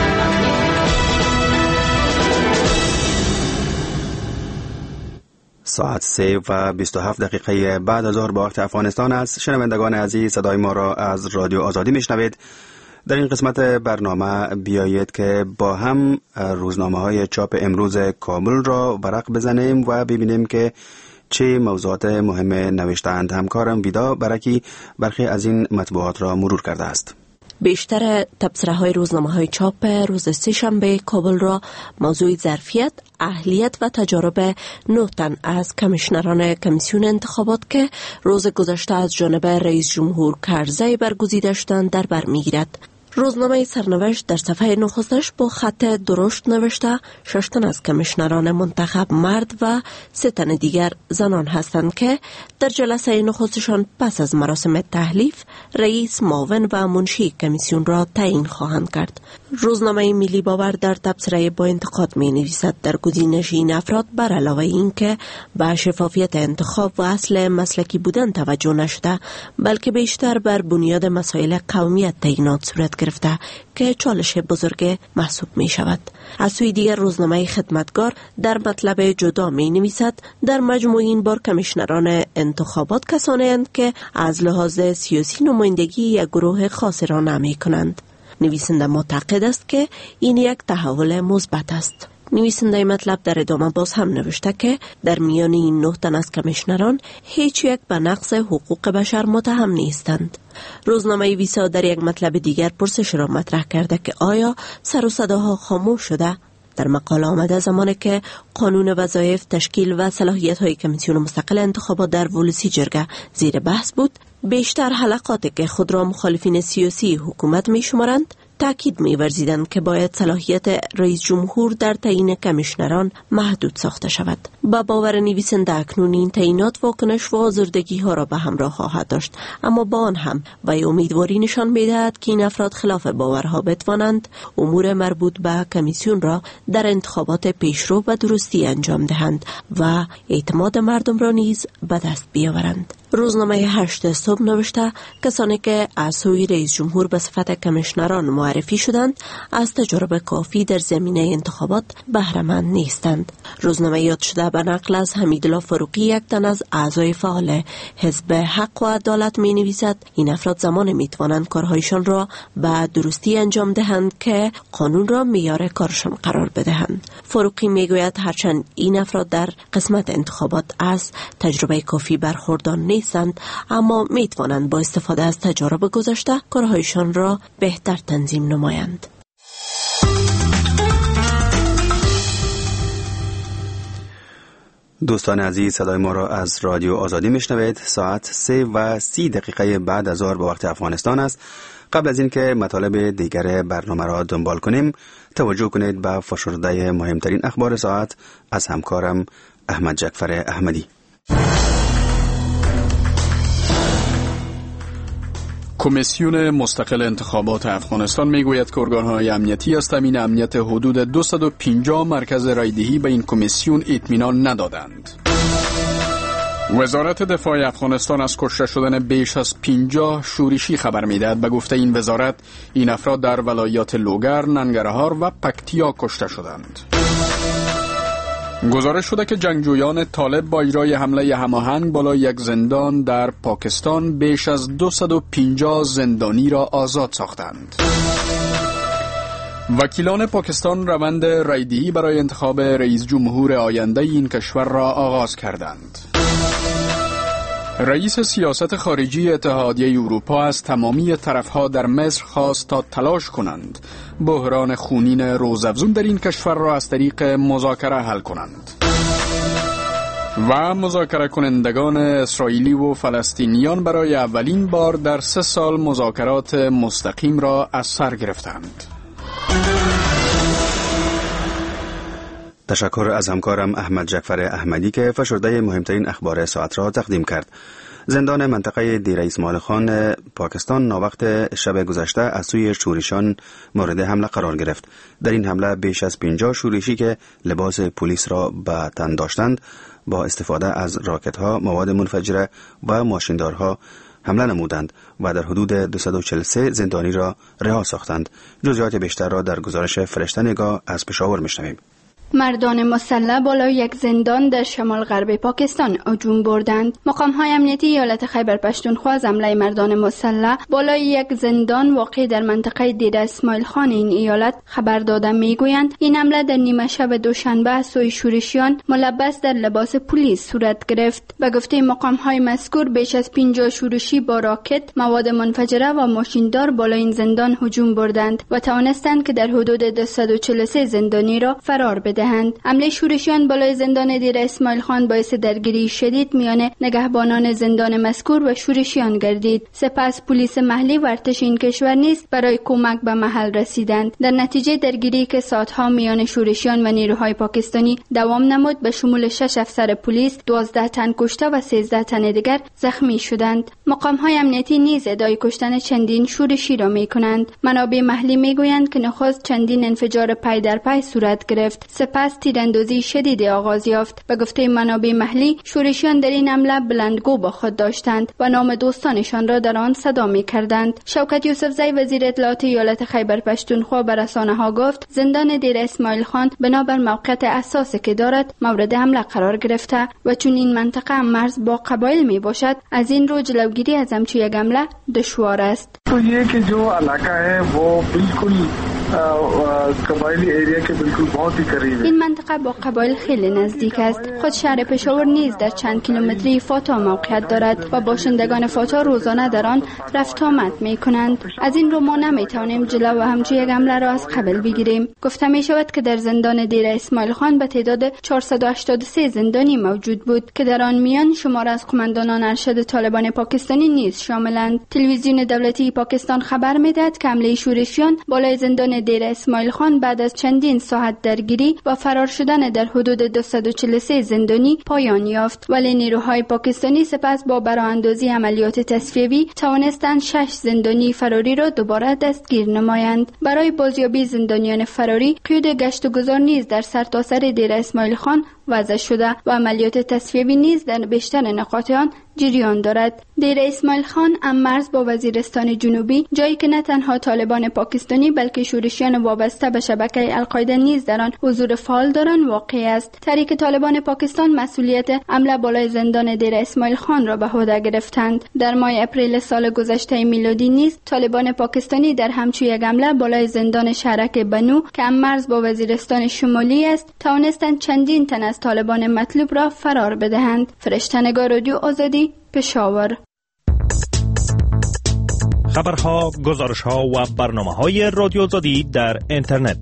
ساعت 3:27 بعد از ظهر به وقت افغانستان است. شنوندگان عزیز، صدای ما را از رادیو آزادی میشنوید. در این قسمت برنامه بیایید که با هم روزنامه‌های چاپ امروز کابل را ورق بزنیم و ببینیم که چه موضوعات مهم نوشته‌اند. همکارم ویدا برکی برخی از این مطبوعات را مرور کرده است. بیشتر تبصره‌های روزنامه‌های چاپ روز سه‌شنبه کابل را موضوع ظرفیت، اهلیت و تجارب 9 تن از کمیشنران کمیسیون انتخابات که روز گذشته از جانب رئیس جمهور کرزی برگزیده شدند در بر می‌گیرد. روزنامه سرنوشت در صفحه نخستش با خط درشت نوشته 6 تن از کمیشنران منتخب مرد و 3 تن دیگر زنان هستند که در جلسه نخستشان پس از مراسم تحلیف رئیس، معاون و منشی کمیسیون را تعیین خواهند کرد. روزنامه ملی باور در تبصره با انتقاد می نویسد در گزینش این افراد بر علاوه این که به شفافیت انتخاب و اصل مسلکی بودن توجه نشده بلکه بیشتر بر بنیاد مسائل قومیت تعیینات صورت گرفته که چالش بزرگ محسوب می شود. از سوی دیگر روزنامه خدمتگار در مطلب جدا می نویسد در مجموع این بار کمیشنران انتخابات کسانی اند که از لحاظ سیاسی نمایندگی یک گروه خاص را نمی کنند. نویسنده معتقد است که این یک تحول مثبت است. نویسنده مطلب در ادامه باز هم نوشته که در میان این 9 تن از کمیشنران هیچ یک به نقض حقوق بشر متهم نیستند. روزنامه ویسا در یک مطلب دیگر پرسش را مطرح کرده که آیا سر و صداها خاموش شده؟ در مقاله آمده زمانی که قانون وظایف، تشکیل و صلاحیت‌های کمیسیون مستقل انتخابات در ولسی جرگه زیر بحث بود، بیشتر حلقاتی که خود را مخالفین سیاسی حکومت می شمارند تاکید می‌ورزیدند که باید صلاحیت رئیس جمهور در تعیین کمیشنران محدود ساخته شود. با باور نویسنده اکنون این تعیینات واکنش و آزردگی ها را به همراه خواهد داشت، اما با آن هم وی امیدواری نشان می‌دهد که این افراد خلاف باورها بتوانند امور مربوط به کمیسیون را در انتخابات پیشرو و درستی انجام دهند و اعتماد مردم را نیز به دست بیاورند. روزنامه 8 صبح نوشته کسانی که از سوی رئیس جمهور به صفت کمیشنران معرفی شدند از تجربه کافی در زمینه انتخابات بهره مند نیستند. روزنامه یاد شده به نقل از حمیدالله فاروقی، یک تن از اعضای فعال حزب حق و عدالت می نویسد این افراد زمان می توانند کارهایشان را به درستی انجام دهند که قانون را معیار کارشان قرار بدهند. فاروقی می گوید هرچند این افراد در قسمت انتخابات از تجربه کافی برخوردار نیستند، اما می توانند با استفاده از تجارب گذشته کارهایشان را بهتر تنظیم نمایند. دوستان عزیز، صدای ما را از رادیو آزادی میشنوید. ساعت 3:30 بعد از ظهر به وقت افغانستان است. قبل از اینکه مطالب دیگر برنامه را دنبال کنیم، توجه کنید به فشرده مهمترین اخبار ساعت از همکارم احمد جعفر احمدی. کمیسیون مستقل انتخابات افغانستان میگوید که ارگان‌های امنیتی از تامین امنیت حدود 250 مرکز رایدهی به این کمیسیون اطمینان ندادند. وزارت دفاع افغانستان از کشته شدن بیش از 50 شورشی خبر می‌دهد. به گفته این وزارت این افراد در ولایات لوگر، ننگرهار و پکتیا کشته شدند. گزارش شده که جنگجویان طالب با اجرای حمله هماهنگ بالای یک زندان در پاکستان بیش از 250 زندانی را آزاد ساختند. وکیلان پاکستان روند رایدهی برای انتخاب رئیس جمهور آینده این کشور را آغاز کردند. رئیس سیاست خارجی اتحادیه اروپا از تمامی طرفها در مصر خواست تا تلاش کنند بحران خونین روزافزون در این کشور را از طریق مذاکره حل کنند. و مذاکره کنندگان اسرائیلی و فلسطینیان برای اولین بار در 3 سال مذاکرات مستقیم را از سر گرفتند. تشکر از همکارم احمد جعفر احمدی که فشرده مهمترین اخبار ساعت را تقدیم کرد. زندان منطقه دیر اسماعیل خان پاکستان ناوقت شب گذشته از سوی شورشیان مورد حمله قرار گرفت. در این حمله بیش از 50 شورشی که لباس پلیس را به تن داشتند با استفاده از راکت‌ها، مواد منفجره و ماشیندارها حمله نمودند و در حدود 243 زندانی را رها ساختند. جزئیات بیشتر را در گزارش فرشته نگاه از پشاور میشنویم. مردان مسلح بالای یک زندان در شمال غرب پاکستان هجوم بردند. مقام‌های امنیتی ایالت خیبر پختونخوا از حمله مردان مسلح بالای یک زندان واقع در منطقه دیر اسماعیل خان این ایالت خبر داده میگویند این حمله در نیمه شب دوشنبه از سوی شورشیان ملبس در لباس پلیس صورت گرفت. به گفته مقام‌های مذکور بیش از 50 شورشی با راکت، مواد منفجره و ماشیندار بالای این زندان هجوم بردند و توانستند که در حدود 243 زندانی را فرار بدهند. حمله شورشیان بالای زندان دیر اسماعیل خان باعث درگیری شدید میان نگهبانان زندان مذکور و شورشیان گردید. سپس پلیس محلی و ارتش این کشور نیز برای کمک به محل رسیدند. در نتیجه درگیری که ساعتها میان شورشیان و نیروهای پاکستانی دوام نمود، به شمول 6 افسر پلیس 12 تن کشته و 13 تن دیگر زخمی شدند. مقام‌های امنیتی نیز ادعای کشتن چندین شورشی را می‌کنند. منابع محلی می‌گویند که نخست چندین انفجار پای در پای صورت گرفت، سپس تیراندازی شدید آغاز یافت. به گفته منابع محلی شورشیان در این حمله بلندگو با خود داشتند و نام دوستانشان را در آن صدا می‌کردند. شوکت یوسفزی وزیر اطلاعات ایالت خیبر پختونخوا به رسانه‌ها گفت زندان دیر اسماعیل خان بنابر موقعیت اساسی که دارد مورد حمله قرار گرفته و چون این منطقه مرز با قبایل میباشد از این رو جلوگیری از همچون یک حمله دشوار است. تو یہ کہ جو علاقہ ہے وہ بالکل قبایلی ایریا که بالکل बहुत ही करीब है. این منطقه با قبایل خیلی نزدیک است. خود شهر پشاور نیز در چند کیلومتری فاتا موقعیت دارد و باشندگان فاتا روزانه در آن رفت آمد می کنند. از این رو ما نمی توانیم جلو و همچو یک حمله را از قبل بگیریم. گفته می شود که در زندان دیر اسماعیل خان به تعداد 483 زندانی موجود بود که در آن میان شمار از قماندانان ارشد طالبان پاکستانی نیز شاملند. تلویزیون دولتی پاکستان خبر میدهد که حمله شورشیان بالای زندان دیر اسماعیل خان بعد از چندین ساعت درگیری و فرار شدن در حدود 243 زندانی پایان یافت، ولی نیروهای پاکستانی سپس با براندازی عملیات تصفیه‌ای توانستند 6 زندانی فراری را دوباره دستگیر نمایند. برای بازیابی زندانیان فراری قید گشت و گذار نیز در سرتاسر دیر اسماعیل خان وضع شده و عملیات تصفیه‌ای نیز در بیشتر نقاط آن جریان دارد. دیر اسماعیل خان مرز با وزیرستان جنوبی، جایی که نه تنها طالبان پاکستانی بلکه شورشیان وابسته به شبکه القاعده نیز در آن حضور فعال دارند واقع است. تحریک طالبان پاکستان مسئولیت حمله بالای زندان دیر اسماعیل خان را به عهده گرفتند. در ماه اپریل سال گذشته میلادی نیز طالبان پاکستانی در همچو یک حمله بالای زندان شهرک بنو که مرز با وزیرستان شمالی است توانستند چندین تن از طالبان مطلوب را فرار بدهند. فرشته‌نگار رادیو آزادی، پشاور. خبرها، گزارش‌ها و برنامه‌های رادیو آزادی در اینترنت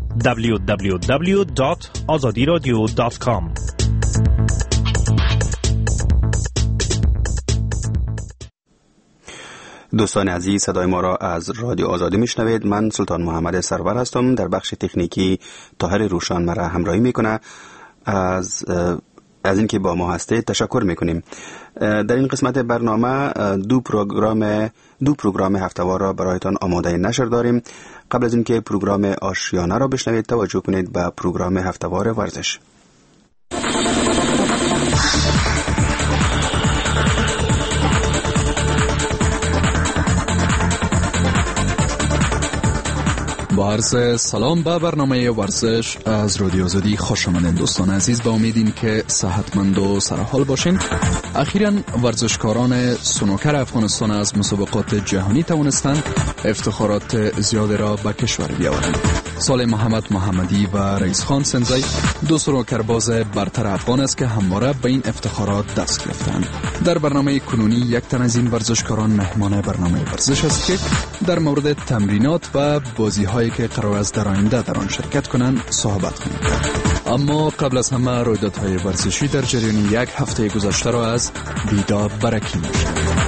www.azadiradio.com. دوستان عزیز، صدای ما را از رادیو آزادی میشنوید. من سلطان محمد سرور هستم. در بخش تکنیکی طاهر روشان مرا همراهی میکنه. از اینکه با ما هستید تشکر میکنیم. در این قسمت برنامه دو پروگرام هفته‌وار را برایتان آماده نشر داریم. قبل از اینکه پروگرام آشیانه را بشنوید توجه کنید به پروگرام هفته‌وار ورزش. با عرض سلام به برنامه ورزش از رادیو آزادی خوش آمدین دوستان عزیز. با امیدیم که صحتمند و سرحال باشین. اخیراً ورزشکاران سنوکر افغانستان از مسابقات جهانی توانستند افتخارات زیاد را به کشور بیاورند. صالح محمد محمدی و رئیس خان سنزی دو سنوکرباز برتر افغان است که همواره به این افتخارات دست گرفتند. در برنامه کنونی یک تن از این ورزشکاران مهمان برنامه ورزش است که در مورد تمرینات و بازی‌های که قرار است در آینده در آن شرکت کنند صحبت کنیم. اما قبل از همه رویدادهای ورزشی در جریان یک هفته گذشته را از بیدا برکی می‌شنویم.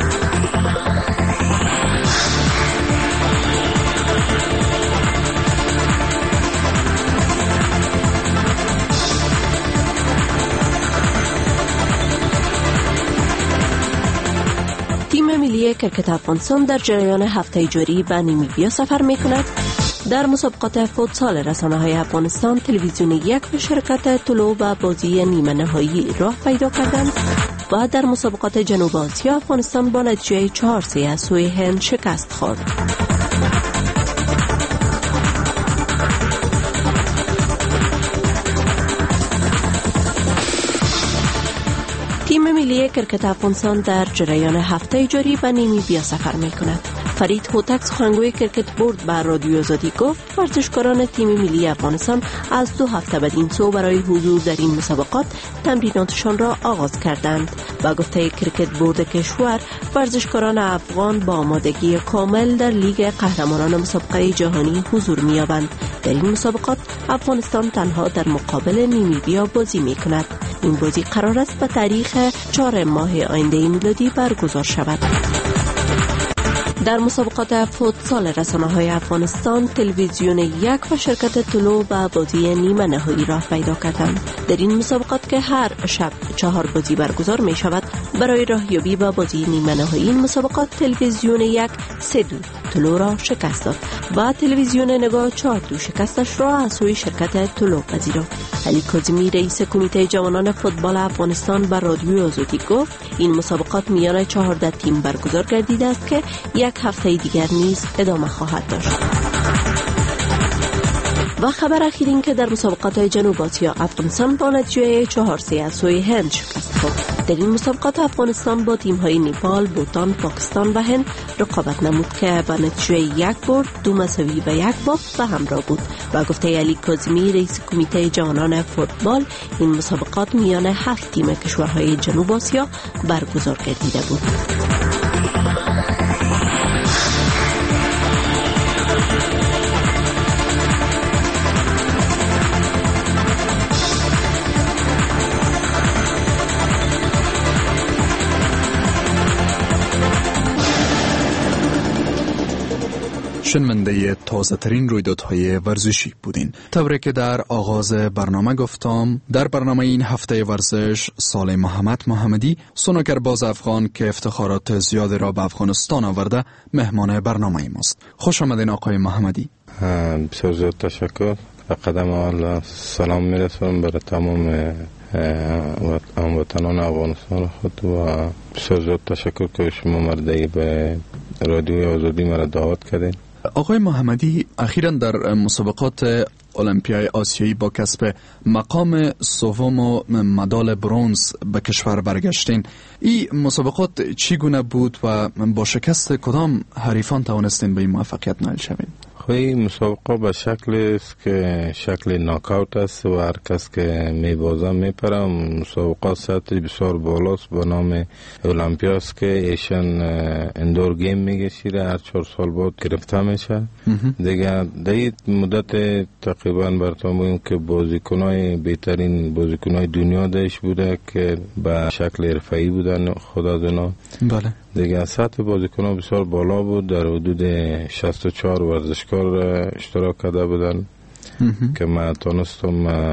تیم ملی کرکت افغانستان در جریان هفته جاری به نامیبیا سفر می‌کند. در مسابقات فوتسال رسانه‌های افغانستان تلویزیون یک به شرکت طلوع و بازی نیمه نهایی راه پیدا کردند و در مسابقات جنوب آسیا افغانستان با نتیجه 4-3 از سوی هند شکست خورد. تیم ملی کرکت افغانستان در جریان هفته جاری به نامیبیا سفر می‌کند. فرید هوتک سخنگوی کرکت بورد به رادیو آزادی گفت ورزشکاران تیم ملی افغانستان از 2 هفته بعد این سو برای حضور در این مسابقات تمریناتشان را آغاز کردند. با گفته کرکت بورد کشور ورزشکاران افغان با آمادگی کامل در لیگ قهرمانان مسابقه جهانی حضور می‌یابند. در این مسابقات افغانستان تنها در مقابل نامیبیا بازی می‌کند. این بازی قرار است به تاریخ 4 ماه آینده میلادی برگزار شود. در مسابقات فوتسال رسانه‌های افغانستان تلویزیون یک و شرکت طلوع و بازی نیمه نهایی راه پیدا کردند. در این مسابقات که هر شب 4 بازی برگزار می شود، برای راهیابی به بازی نیمه نهایی این مسابقات تلویزیون یک 3-2 طلوع را شکست داد و تلویزیون نگاه 4-2 شکستش را از سوی شرکت طلوع پذیرفت. علی کاظمی رئیس کمیته جوانان فوتبال افغانستان به رادیو آزادی گفت این مسابقات میان 14 تیم برگزار گردیده است که یک هفته دیگر نیز ادامه خواهد داشت. و خبر اخیر این که در مسابقات جنوب آسیا افغانستان با نتیجه 4-3 از سوی هند شکست خورد. در این مسابقات افغانستان با تیم‌های نیپال، بوتان، پاکستان و هند رقابت نمود که به نتیجه 1 برد 2 مساوی و 1 باخت به همراه بود. با گفته علی کاظمی رئیس کمیته جهان فوتبال، این مسابقات میان 7 تیم کشورهای جنوب آسیا برگزار گردیده بود. شنونده تازه ترین رویدادهای ورزشی بودین. طوری که در آغاز برنامه گفتم، در برنامه این هفته ورزش سال محمدی سنوکر باز افغان که افتخارات زیادی را به افغانستان آورده مهمان برنامه ماست. خوش آمدین آقای محمدی. بسیار زیاد تشکر. قدم اول سلام میرسونم برای تمام هموطنان افغانستان خود و بسیار زیاد تشکر که شما مردهی به رادیوی آزادی مرا دعوت کردین. آقای محمدی، اخیراً در مسابقات المپیای آسیایی با کسب مقام سوم و مدال برنز به کشور برگشتین. این مسابقات چگونه بود و با شکست کدام حریفان توانستین به این موفقیت نائل شوین؟ این مسابقه به شکل است که شکل ناکاوت است و هر کس که میبازه میپره. مسابقه سطح بسیار بالاست به نام المپیا است که ایشان اندور گیم میگه، شیره هر 4 سال بعد گرفته میشه. دیگه در این مدت تقریبا براتون بگم که بازیکنای بهترین بازیکنای دنیا داشت بوده که به شکل حرفه‌ای بودن خود از اونا. بله. دیگه سطح بازیکنان بسیار بالا بود. در حدود 64 ورزشکار اشتراک کرده بودن که من تونستم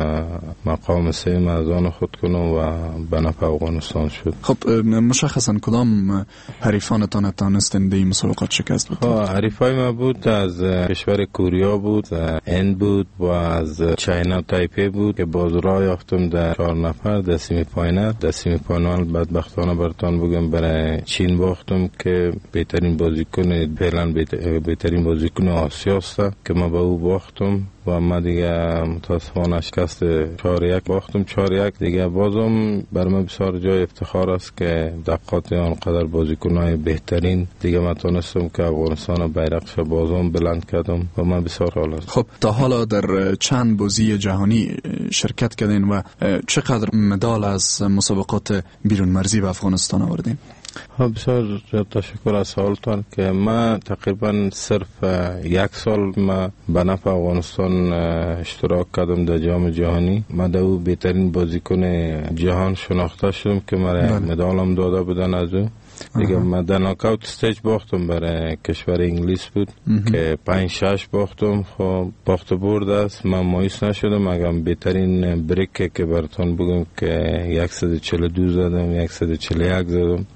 مقام سوم از آن خود کنم و به نفع افغانستان شد. خب مشخصا کدام حریفانتان تونستین در این مسابقات شکست بود؟ حریفای ما بود از کشور کوریا بود، هند بود و از چاینا تایپی بود که باز راه یافتم در 4 نفر در سیمی فاینال. در سیمی فاینال بدبختانه براتون بگم برای چین باختم که بهترین بازیکن فعلا بهترین بازیکن آسیا است که ما به او باختم و ما دیگه متاسفانه شکست 4-1 باختم. 4-1 دیگه بازم بر من بسیار جای افتخار است که دقات آنقدر بازیکنای بهترین دیگه من تونستم که افغانستان بیرقش بازم بلند کردم و من بسیار حال است. خب تا حالا در چند بازی جهانی شرکت کردین و چقدر مدال از مسابقات بیرون مرزی به افغانستان آوردین؟ بسیار تشکر از سوالتان که ما تقریبا صرف 1 سال ما به نفع افغانستان اشتراک کردم در جام جهانی. ما در او بهترین بازیکن جهان شناخته شدم که مرا مدالم داده بودن از او. دیگه من در ناکاوت استیج باختم برای کشور انگلیس بود که 5-6 باختم. خب باخت برد است، من مایوس نشدم. اگم بهترین بریک که براتون بگم که 142 زدم، 141 زدم.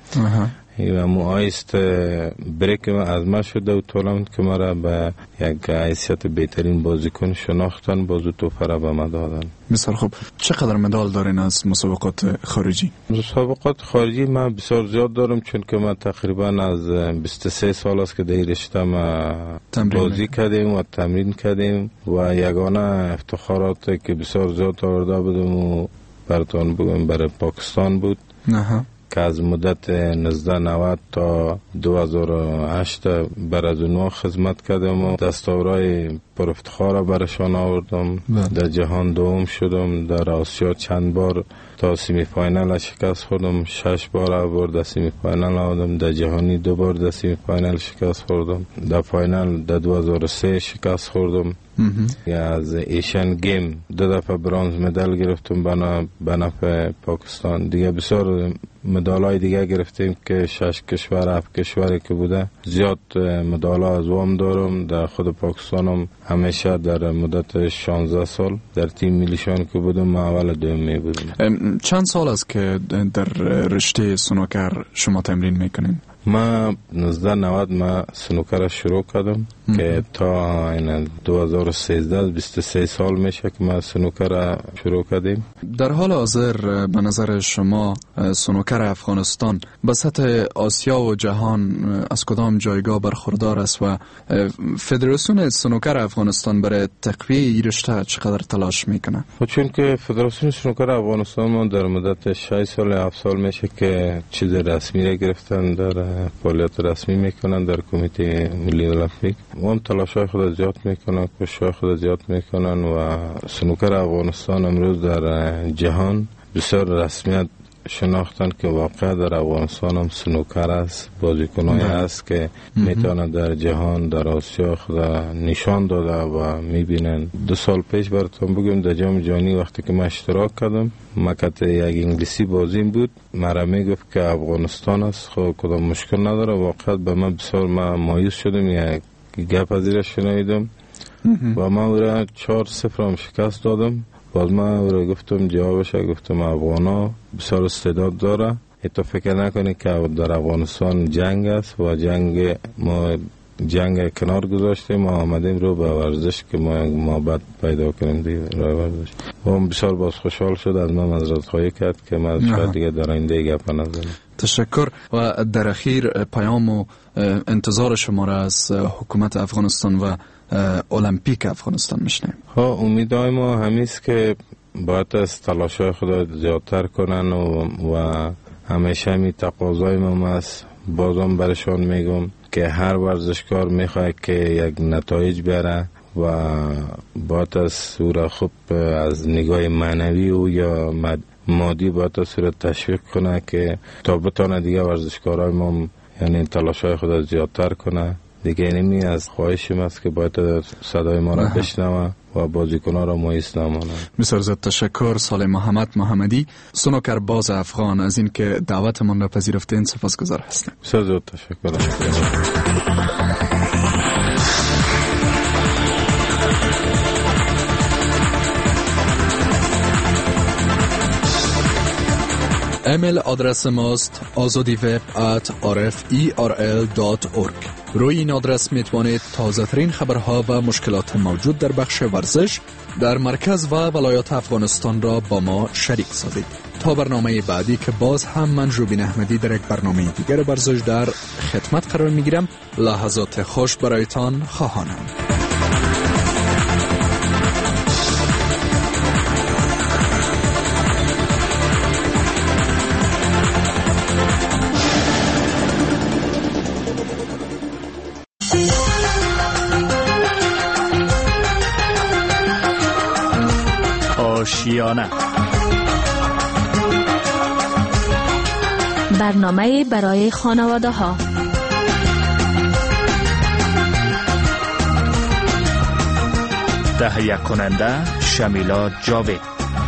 و آیست بریک از ما شده و طولمت که مرا به یک حیثیت بهترین بازیکن شناختن، بازو توفه را به ما دادن. بسیار خوب. چقدر مدال دارین از مسابقات خارجی؟ مسابقات خارجی من بسیار زیاد دارم، چون که من تقریبا از 23 سال است که در رشته ما بازی کردیم و تمرین کردیم و یگانه افتخارات که بسیار زیاد آورده بودم و براتون بگم برای پاکستان بود که از مدت 1990 تا 2008 بر از اونها خدمت کردم و دستاورای پر افتخار برشان آوردم. در جهان دوم شدم، در آسیا چند بار تا سیمی فاینال شکست خوردم، 6 بار آورد سیمی فاینال آوردم. در جهانی 2 بار در سیمی فاینال شکست خوردم. در فاینال در 2003 شکست خوردم. از ایشن گیم 2 دفعه برنز مدال گرفتم به نفع پاکستان. دیگه بسیار مدالای دیگه گرفتیم که 6 کشور 7 کشوری که بوده. زیاد مدالا از وام دارم. در خود پاکستانم همیشه در مدت 16 سال در تیم ملیشان که بودم ما اول دومی بودم. چند سال است که در رشته سنوکر شما تمرین میکنین؟ ما 1990 ما سنوکر شروع کردم که تا این 2013 23 سال میشه که ما سنوکر شروع کردیم. در حال حاضر به نظر شما سنوکر افغانستان به سطح آسیا و جهان از کدام جایگاه برخوردار است و فدراسیون سنوکر افغانستان برای تقویه این رشته چقدر تلاش میکنه؟ چون که فدراسیون سنوکر افغانستان ما در مدت 6 سال 7 سال میشه که چیز رسمی را گرفتن، در فعالیت رسمی میکنن در کمیته ملی المپیک. هم تلاشای خود زیاد میکنن، کوشش‌های خود زیاد میکنن و سنوکر افغانستان امروز در جهان بسیار رسمیت شناختن که واقعا در افغانستان هم سنوکر است، بازیکنایی است که میتونن در جهان در آسیا خود نشان داده و میبینن. 2 سال پیش براتون بگم در جام جهانی وقتی که من اشتراک کردم، مکت یک انگلیسی بازیم بود، مرا میگفت که افغانستان است، خب کدام مشکل نداره. واقعا به من بسیار مایوس شدم، یک گپ از این شنیدم و من او را 4-0 هم شکست دادم. باز من او را گفتم جوابش گفتم افغانا بسیار استعداد داره، تو فکر نکنی که در افغانستان جنگ است و جنگ کنار گذاشتیم، ما آمدیم رو به ورزش که ما یک محبت پیدا کنیم دیگه راه ورزش. و هم بسیار باز خوشحال شد، از من معذرت خواهی کرد که من شاید دیگه در آینده گپ نزنم. تشکر. و در اخیر پیام و انتظار شما را از حکومت افغانستان و المپیک افغانستان میشنیم. ها، امیدهای ما همیست که باید از تلاشای خود زیادتر کنن و همیشه می تقاضای ما است. بازم برشان میگم که هر ورزشکار میخواد که یک نتایج بره و باید از صورت خوب از نگاه معنوی و یا مادی باید از صورت تشویق کنه که تا بتانه دیگه ورزشکارای ما یعنی تلاشای خود زیادتر کنه دیگه. اینمی از خواهشم است که باید صدای ما را بشنوه و بازیکن‌ها را مایوس نمانند. بسیار زیاد تشکر. سال محمد محمدی، سنوکر باز افغان، از این که دعوتمان را پذیرفتین سپاسگزار هستم. بسیار زیاد تشکر. ایمیل آدرس ماست azadiweb@rferl.org. روی این آدرس میتوانید تازه ترین خبرها و مشکلات موجود در بخش ورزش در مرکز و ولایات افغانستان را با ما شریک سازید. تا برنامه بعدی که باز هم من روبین احمدی در یک برنامه دیگر ورزش در خدمت قرار میگیرم. لحظات خوش برایتان خواهانم. آشیانه، برنامه برای خانواده ها. تهیه کننده شمیلا جاوید.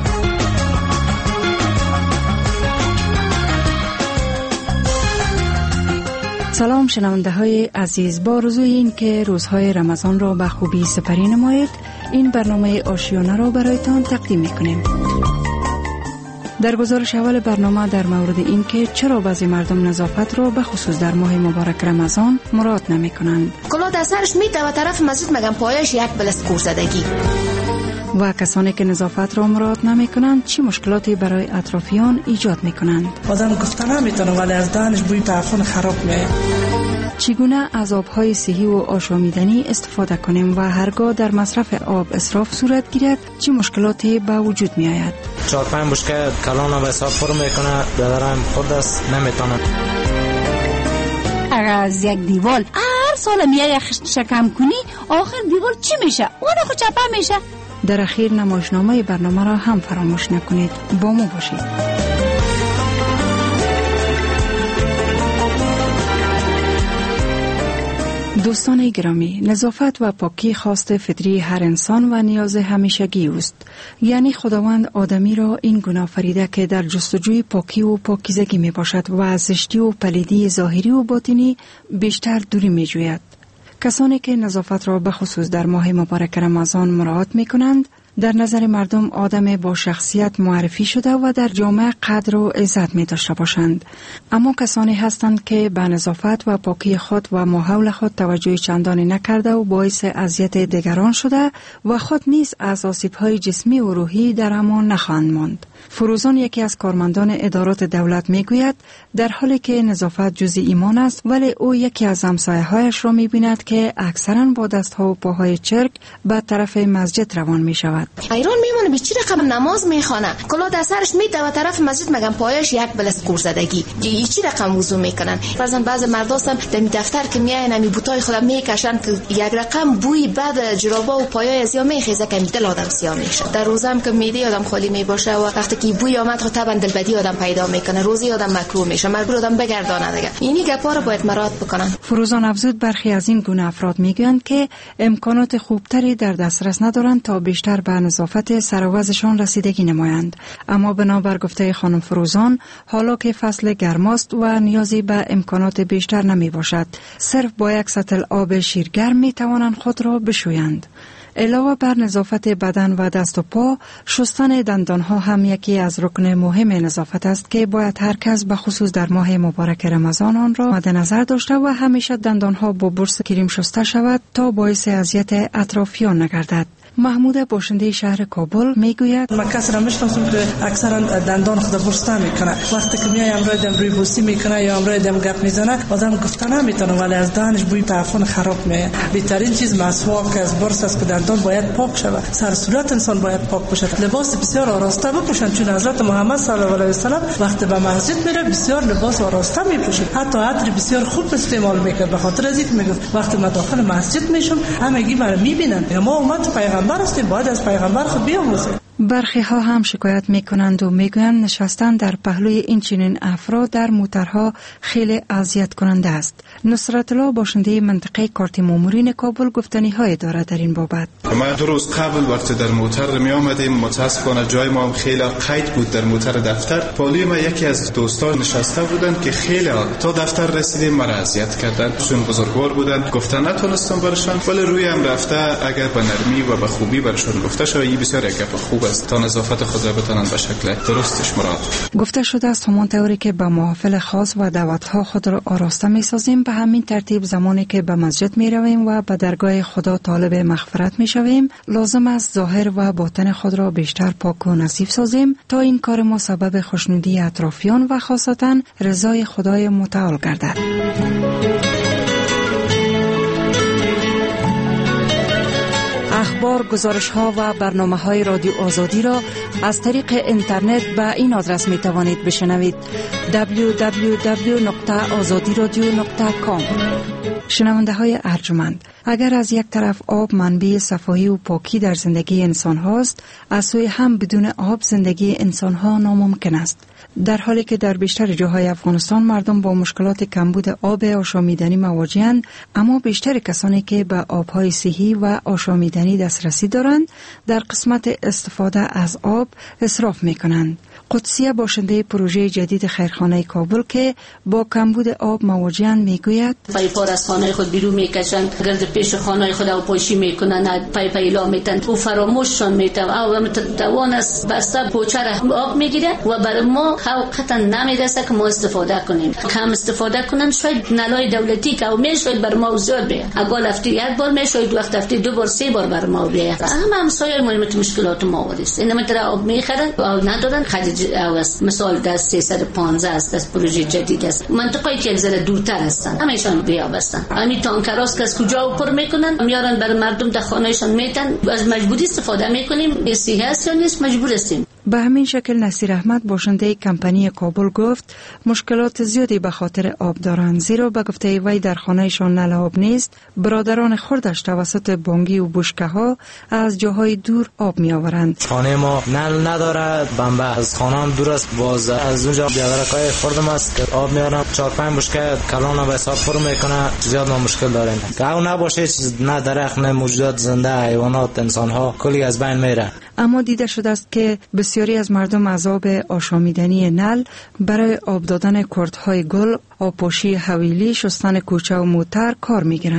سلام شنونده های عزیز، با آرزوی این که روزهای رمضان را به خوبی سپری نمایید، این برنامه آشیانه را برایتان تقدیم میکنیم. در گزارش اول برنامه در مورد این که چرا بعضی مردم نظافت را به خصوص در ماه مبارک رمضان مراعات نمی کنند. کلا در سرش میته و طرف مسجد مگم پایش یک بلست کورزدگی. و کسانی که نظافت را مراعات نمی کنند چی مشکلاتی برای اطرافیان ایجاد می کنند. آدم گفته نمیتونه ولی از دهنش بوی تعفن خراب میه. چگونه از آبهای صحی و آشامیدنی استفاده کنیم و هرگاه در مصرف آب اسراف صورت گیرد چه مشکلاتی به وجود می آید. 4-5 مشکل کلان به حساب فرو میکنه، دادرم خود است نمیتونه. اگر از یک دیوال هر سال میای شکم کنی آخر دیوال چی میشه؟ اون خود چپه میشه. در اخیر نمایشنامه برنامه را هم فراموش نکنید. با ما باشید. دوستان گرامی، نظافت و پاکی خواست فطری هر انسان و نیاز همیشگی است. یعنی خداوند آدمی را این گونه آفریده که در جستجوی پاکی و پاکیزگی می باشد و از زشتی و پلیدی ظاهری و باطنی بیشتر دوری می جوید. کسانی که نظافت را به خصوص در ماه مبارک رمضان مراعات می کنند در نظر مردم آدم با شخصیت معرفی شده و در جامعه قدر و عزت می داشته باشند. اما کسانی هستند که به نظافت و پاکی خود و ماحول خود توجه چندانی نکرده و باعث اذیت دیگران شده و خود نیز از آسیب‌های جسمی و روحی در امان نخواهند ماند. فروزان یکی از کارمندان ادارات دولت میگوید در حالی که نظافت جزء ایمان است، ولی او یکی از همسایه‌هایش را می‌بیند که اکثراً با دست‌ها و پاهای چرک به طرف مسجد روان می‌شود. ایران میمونه به چی رقم نماز میخوانه، کلا در سرش میده و طرف مسجد مگم پایش یک بلس کور زدگی، این چی رقم وضو میکنن. فرضاً بعض مرداستم در دفتر که میاین می بوتای خودم میکشن که یک رقم بوی بعد جرابا و پایای ازیا میخیزه که دل آدم سیاه میشه. در روزم که میده آدم خالی میباشه و وقتی که بوی آمد خود طبعا دلبدی آدم پیدا میکنه، روزی آدم مکروه میشه، مجبور آدم بگردانه دیگه. اینی گپا رو باید مراعات بکنن. فروزان افزود برخی از این گونه افراد میگویند که امکانات خوبتری در دسترس ندارند تا بیشتر به نظافت سر و وضعشان رسیدگی نمایند. اما بنابر گفته خانم فروزان، حالا که فصل گرم است و نیازی به امکانات بیشتر نمی باشد، صرف با یک سطل آب شیرگرم می توانند خود را بشویند. علاوه بر نظافت بدن و دست و پا، شستن دندانها هم یکی از رکن مهم نظافت است که باید هر کس به خصوص در ماه مبارک رمضان آن را مد نظر داشته و همیشه دندانها با برس کریم شسته شود تا باعث اذیت اطرافیان نگردد. محمود باشنده شهر کابل میگوید من کس را میشناسم که اکثرا دندان خود برسته میکنه، وقتی که میای امروی دم روی بوسی میکنه یا امروی دم گپ میزنه آدم گفته نمیتونه، ولی از دهنش بوی تعفن خراب میه. بهترین چیز مسواک از برس است که دندان باید پاک شود، سر صورت انسان باید پاک باشد، لباس بسیار آراسته بپوشند، چون حضرت محمد صلی الله علیه و سلم وقتی به مسجد میره بسیار لباس آراسته میپوشید، حتی عطر بسیار خوب استعمال میکرد. به خاطر از اینکه میگفت وقتی ما داخل مسجد میشم همگی مرا میبینند، ما امت پیغمبر هستیم، باید از پیغمبر خود بیاموزیم. برخی ها هم شکایت میکنند و میگویند نشستن در پهلوی این چنین افراد در موترها خیلی اذیت کننده است. نصرت الله باشنده منطقه کارت مامورین کابل گفتنی های دارد در این بابت. ما 2 روز قبل وقتی در موتر می آمدیم متاسفانه جای ما هم خیلی قید بود در موتر دفتر. پالی ما یکی از دوستان نشسته بودند که خیلی تا دفتر رسیدیم مرا اذیت کردند، چون بزرگوار بودند، گفتن نتونستم برشان، ولی روی هم رفته اگر به نرمی و به خوبی برشان گفته شود این بسیار یک گپ خوب است تا نظافت خود را بتوانند به شکل درستش مراعات. گفته شده است همان طوری که به محافل خاص و دعوت‌ها خود را آراسته می‌سازیم، به همین ترتیب زمانی که به مسجد می‌رویم و به درگاه خدا طالب مغفرت می‌شویم، لازم است ظاهر و باطن خود را بیشتر پاک و نظیف سازیم تا این کار ما سبب خوشنودی اطرافیان و خاصتاً رضای خدای متعال گردد. اخبار، گزارش‌ها و برنامه‌های رادیو آزادی را از طریق اینترنت به این آدرس می‌توانید بشنوید: www.azadiradio.com. شنونده‌های ارجمند، اگر از یک طرف آب منبع صفایی و پاکی در زندگی انسان هاست، از سوی هم بدون آب زندگی انسان ها ناممکن است. در حالی که در بیشتر جاهای افغانستان مردم با مشکلات کمبود آب آشامیدنی مواجه‌اند، اما بیشتر کسانی که به آب‌های صحی و آشامیدنی دسترسی دارند در قسمت استفاده از آب اسراف می‌کنند. قدسیه باشنده پروژه جدید خیرخانه کابل که با کمبود آب مواجه‌اند میگوید پایپ‌ها از خانه خود بیرون میکشند، گرد پیش خانه خود او پاشی میکنند، پایپ ایلا میتن و فراموششان میتن او توان است بسته پوچه را آب میگیره و برای ما حقیقتا نمیرسه که ما استفاده کنیم. کم استفاده کنن شاید نلای دولتی که او میشود بر ما زیاد بیه، اگر هفته یک بار میشود وقت هفته 2 بار 3 بار بر ما بیه. هم سایر مشکلات ما است. اینا متر آب میخرن و ندارن خرج است. مثال در 315 است از پروژه جدید است. منطقه‌ای که از دورتر هستن همه‌شان بیاب هستن. همین تانکراست که از کجا پر میکنن میارن برای مردم در خانه‌شان میتن، از مجبوری استفاده میکنیم. صحیح است یا نیست مجبور هستیم. به همین شکل نصیر احمد باشنده کمپانی کابل گفت مشکلات زیادی به خاطر آب دارند، زیرا به گفته وی در خانهشان نل آب نیست. برادران خردش توسط بانگی و بشکه ها از جاهای دور آب می آورند. خانه ما نل نداره، بمبه از خانه هم دور است، باز از اونجا بیادرکای خردم است که آب میارم 4-5 بشکه کلان به حساب پر میکنه. زیاد ما مشکل داریم که او نباشه نه درخت نه موجودات زنده حیوانات انسان ها کلی از بین میره. اما دیده شده است که بسیاری از مردم از آب آشامیدنی نل برای آب دادن کردهای گل، آبپاشی حویلی، شستن کوچه و موتر کار میگیرند.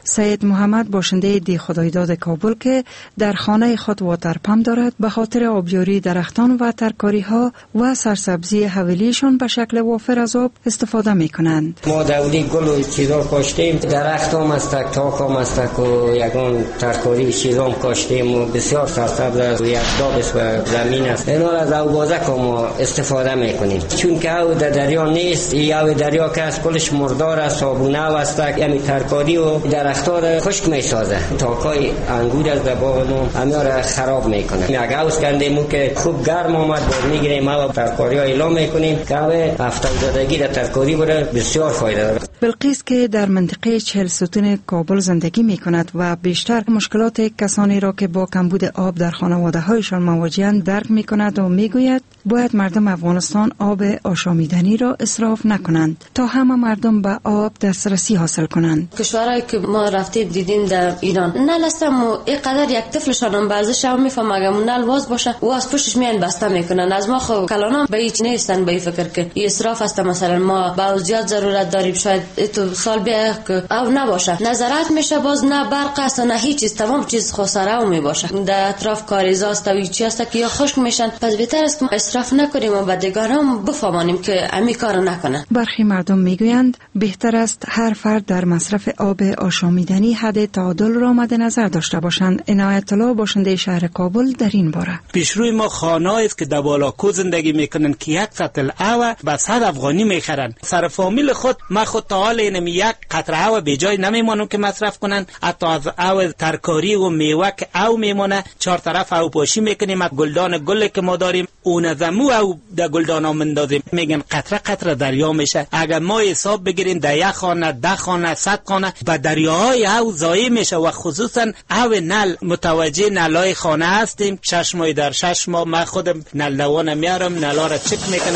سید محمد باشنده دی خدایداد کابل که در خانه خود واتر پمپ دارد به خاطر آبیاری درختان و ترکاری ها و سرسبزی حویلیشان به شکل وافر از آب استفاده می کنند. ما دولی گل و چیزا کاشتیم، درخت هم استک، تاک هم استک و یگان ترکاری چیزا کاشتیم و بسیار سرسبز است و یک دابس و زمین است. اینا را از اوبازک ما استفاده می کنیم چون که او در دریا نیست. او دریا که از کلش مردار است، صابونه و استک، یعنی ترکاری و درخت‌ها را خشک می سازه. تاکای انگور از در باغ ما همه را خراب می کنه. یک اوس کندیم که خوب گرم آمد باز می گیریم و ترکاری ها اعلام می کنیم که هفتاد زدگی در ترکاری بره بسیار فایده داره. بلقیس که در منطقه 40 ستون کابل زندگی می کند و بیشتر مشکلات کسانی را که با کمبود آب در خانواده هایشان مواجهند درک می کند و می گوید باید مردم افغانستان آب آشامیدنی را اسراف نکنند تا همه مردم به آب دسترسی حاصل کنند. کشورهایی که ما رفتیم دیدیم در ایران نل هستم و اینقدر یک طفلشان هم ورزش هم میفهم اگه نل باز باشه و از پشتش میان بسته میکنن. از ما خب کلانم به هیچ نیستن به این فکر که این اسراف است. مثلا ما با زیاد ضرورت داریم شاید تو سال بیا که او نباشه نظارت میشه باز نه برق است نه هیچ چیز، تمام چیز خساره و میباشه. در اطراف کاریزاست و چی است که یا خشک میشن. پس بهتر است که اسراف نکنیم و به دیگران بفهمانیم که امی کارو نکنن. برخی مردم میگویند بهتر است هر فرد در مصرف آب آشامیدنی حد تعادل را مد نظر داشته باشند. عنایت الله باشنده شهر کابل در این باره پیشروی ما خانه‌ای است که در بالاکو زندگی میکنن که یک سطل آب به 100 افغانی میخرن. سر فامیل خود ما خود تا حال اینم یک قطره آب به جای نمیمونم که مصرف کنن. حتی از آب ترکاری و میوه که او میمونه چهار طرف او پاشی میکنیم. گلدان گل که ما داریم اون زمو او در گلدانا مندازیم. میگن قطره قطره دریا میشه. اگر ما حساب بگیریم در یک خانه 10 خانه 100 خانه به دریاهای او ضایع میشه و خصوصا او نل متوجه نلای خانه هستیم. 6 ماه در 6 ماه ما خودم نل دوانه میارم نلا را چک میکنه.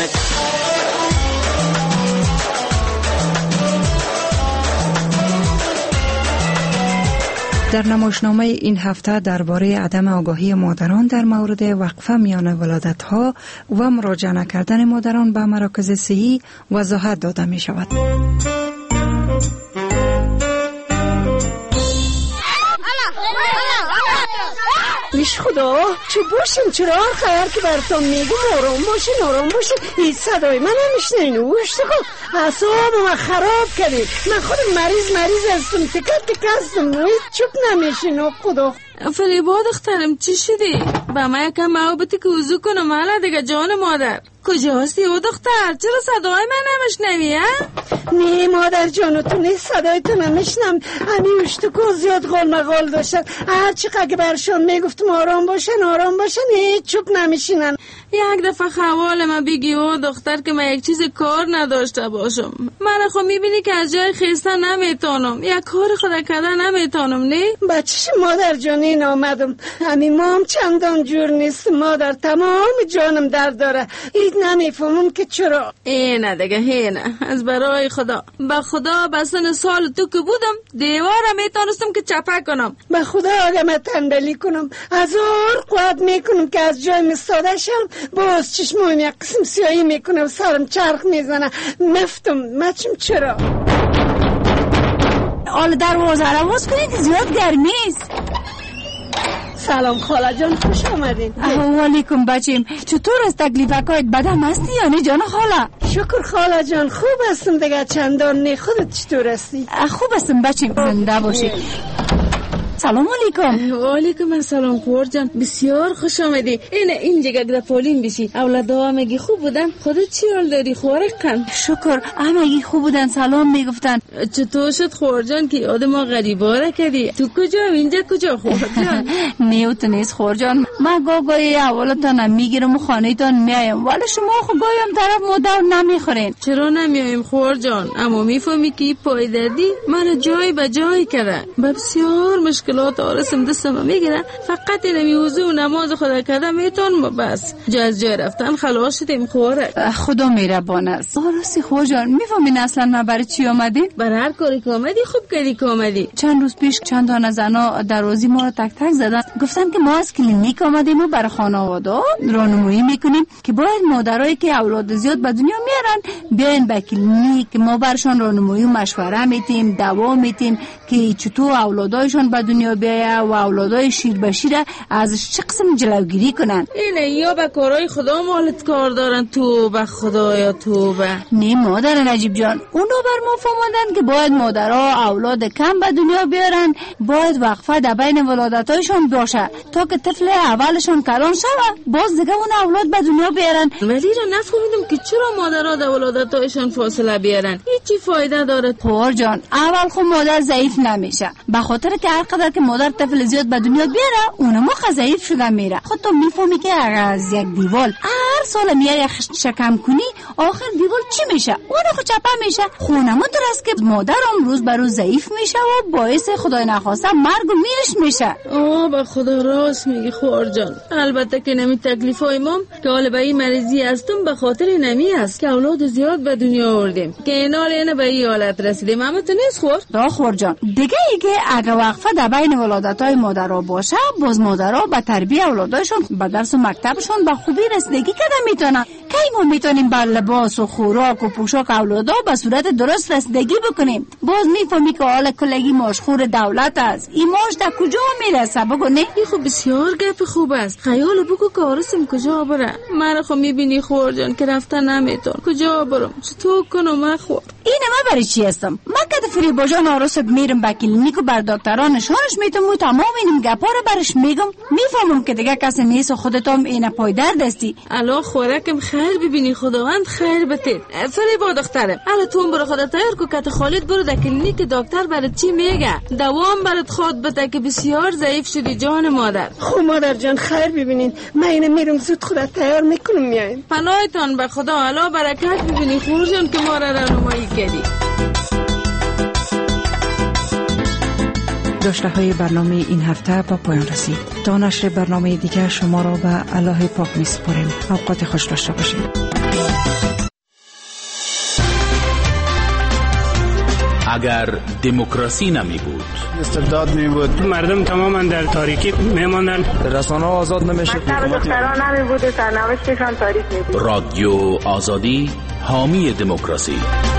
در نمایشنامه این هفته درباره عدم آگاهی مادران در مورد وقفه میان ولادت‌ها و مراجعه نکردن مادران به مراکز صحی وضاحت داده می شود. بیش خدا چه باشین چرا خبر که براتون میگم آرام باشین هیچ صدای من نمیشنین. اوشت خب اعصابم خراب کردی. من خودم مریض هستم تکه هستم هیچ چوب نمیشین. خدا فریبا دخترم چی شدی؟ با من یکم محبتی که وضو کنم حالا دیگه جان مادر کجا هستی او دختر؟ چرا صدای من نمیشنوی؟ نه مادر جانو تو نیست صدای تو نمیشنم. همین اشتکو زیاد غال مغال داشتن هر چقدر برشان میگفتم آرام باشن هیچ چوب نمیشینن. یک دفعه خوال من بگی او دختر که من یک چیز کار نداشته باشم. من خب میبینی که از جای خیستن نمیتونم یک کار خدا کردن نمیتونم. نه بچه مادر جانی آمدم همین مام چندان جور نیست مادر تمام جانم درد داره. هیچ نمیفهمم که چرا. اینه دیگه اینه از برای خدا به خدا بسن سال تو که بودم دیوارم میتونستم که چپه کنم. به خدا اگه من تنبلی کنم هزار قوت میکنم که از جای مستاده شم باز چشمایم یک قسم سیاهی میکنه و سرم چرخ میزنه. مفتم مچم چرا. حالا دروازه رو باز کنید زیاد گرمی است. سلام خاله جان خوش آمدین. علیکم بچیم چطور است تکلیفکایت بدم هستی یا نه جان خاله؟ شکر خاله جان خوب هستم دیگه چندان نه. خودت چطور هستی؟ خوب هستم بچیم زنده باشی. سلام علیکم. و علیکم السلام خور جان بسیار خوش آمدی. اینجا گگره پولین بشی. اولادا همگی خوب بودن؟ خودت چی حال داری خورقن؟ شکر همگی خوب بودن سلام میگفتن. چطور شد خور جان که یاد ما غریبا کردی؟ تو کجا اینجا کجا خور جان؟ نیوت نیست خور جان من گاگای اولتان میگیرم و خانه تان میایم ولی شما خو گایم طرف مادر نمیخورین. چرا نمیایم خور جان؟ اما میفهمی که پای دردی من جای به جای کردن بسیار مشکلات آرسم دستم میگیرن. فقط اینمی وضو و نماز خدا کردم میتون بس جای رفتن خلاص شدیم خوره. خدا مهربان است. آرسی خور جان میفهمین اصلا ما برای چی آمدین؟ برای هر کاری که آمدی خوب کردی که آمدی. چند روز پیش چند تا زنا دروازه ما رو تک تک زدن گفتن که ما از کلینیک آمدیم و بر خانواده راهنمایی میکنیم که باید مادرایی که اولاد زیاد به دنیا میارن بیاین به کلینیک، ما برشان راهنمایی و مشوره میتیم، دوا میتیم که چطور اولادایشان به دنیا بیایه و اولادای شیر به شیر ازش چه قسم جلوگیری کنن. اینه یا به کارهای خدا مالت کار دارن، تو به خدایا توبه. نه مادر نجیب جان، اونو بر ما فهموندن که باید مادرها اولاد کم به دنیا بیارن، باید وقفه در بین ولادتایشان باشه تا که طفل اولشان کلان شوه باز دیگه اون اولاد به دنیا بیارن. ولی را نفهمیدم که چرا مادرها در ولادتایشان فاصله بیارن، هیچی فایده داره؟ پور جان، اول خود مادر ضعیف نمیشه، به خاطر که هر قدر که مادر طفل زیاد به دنیا بیاره اونم ضعیف شده میره. خود تو میفهمی که اگر از یک دیوال هر سال میای شکم کنی آخر دیوال چی میشه؟ اون خود چپه میشه. خونمون درست که مادرم روز بر روز ضعیف میشه و باعث خدای نخواسته مرگ و میرش میشه. به خدا راست میگی خور جان. البته که نمی تکلیفای ما که حال به این مریضی هستم به خاطر نمی است که اولاد زیاد به دنیا آوردیم که اینال اینه به این حالت رسیدیم. اما تو نیست خور؟ دا خور جان، دیگه ای که اگه وقفه در بین ولادتای مادرها باشه باز مادرها به تربیت اولادایشون به درس و مکتبشون به خوبی رسیدگی کردن میتونن. کی ما میتونیم بر لباس و خوراک و پوشاک اولادها به صورت درست رسیدگی بکنیم؟ باز میفهمی که حال کلگی مشخور دولت است. این ماش در کجا میرسه؟ بگو نه؟ این خب بسیار گپ خوب است. خیال بگو که آرسم کجا بره؟ من خب میبینی خور جان که رفتن نمیتون. کجا برم؟ چطور کنم من خور؟ این من برای چی هستم؟ من که فریبا جان آرست میرم به کلینیک و بر دکتران نشانش میتم و تمام این گپا رو برش میگم. میفهمم که دیگه کسی نیست و خودتم این پایدر دستی. الا خوراکم خیر ببینی خداوند خیر بده. فریبا دخترم الا تو برو خودت تیار کو که خالد برو در کلینیک دکتر برات چی میگه؟ دوام برات خود بده که بسیار ضعیف شدی جان مادر. خب مادر جان خیر ببینین، من اینو میرم زود خودت تیار میکنم میایم. پناهتان به خدا. الا برکت ببینی خور جان که ما را راهنمایی کردی. داشته های برنامه این هفته با پایان رسید. تا نشر برنامه دیگر شما را به الله پاک می سپاریم. اوقات خوش داشته باشید. اگر دموکراسی نمی بود، استبداد می بود، مردم تماما در تاریکی می ماندن، رسانه آزاد نمی شد، دختران نمی بود، سرنوشتشان تاریک می بود. رادیو آزادی حامی دموکراسی.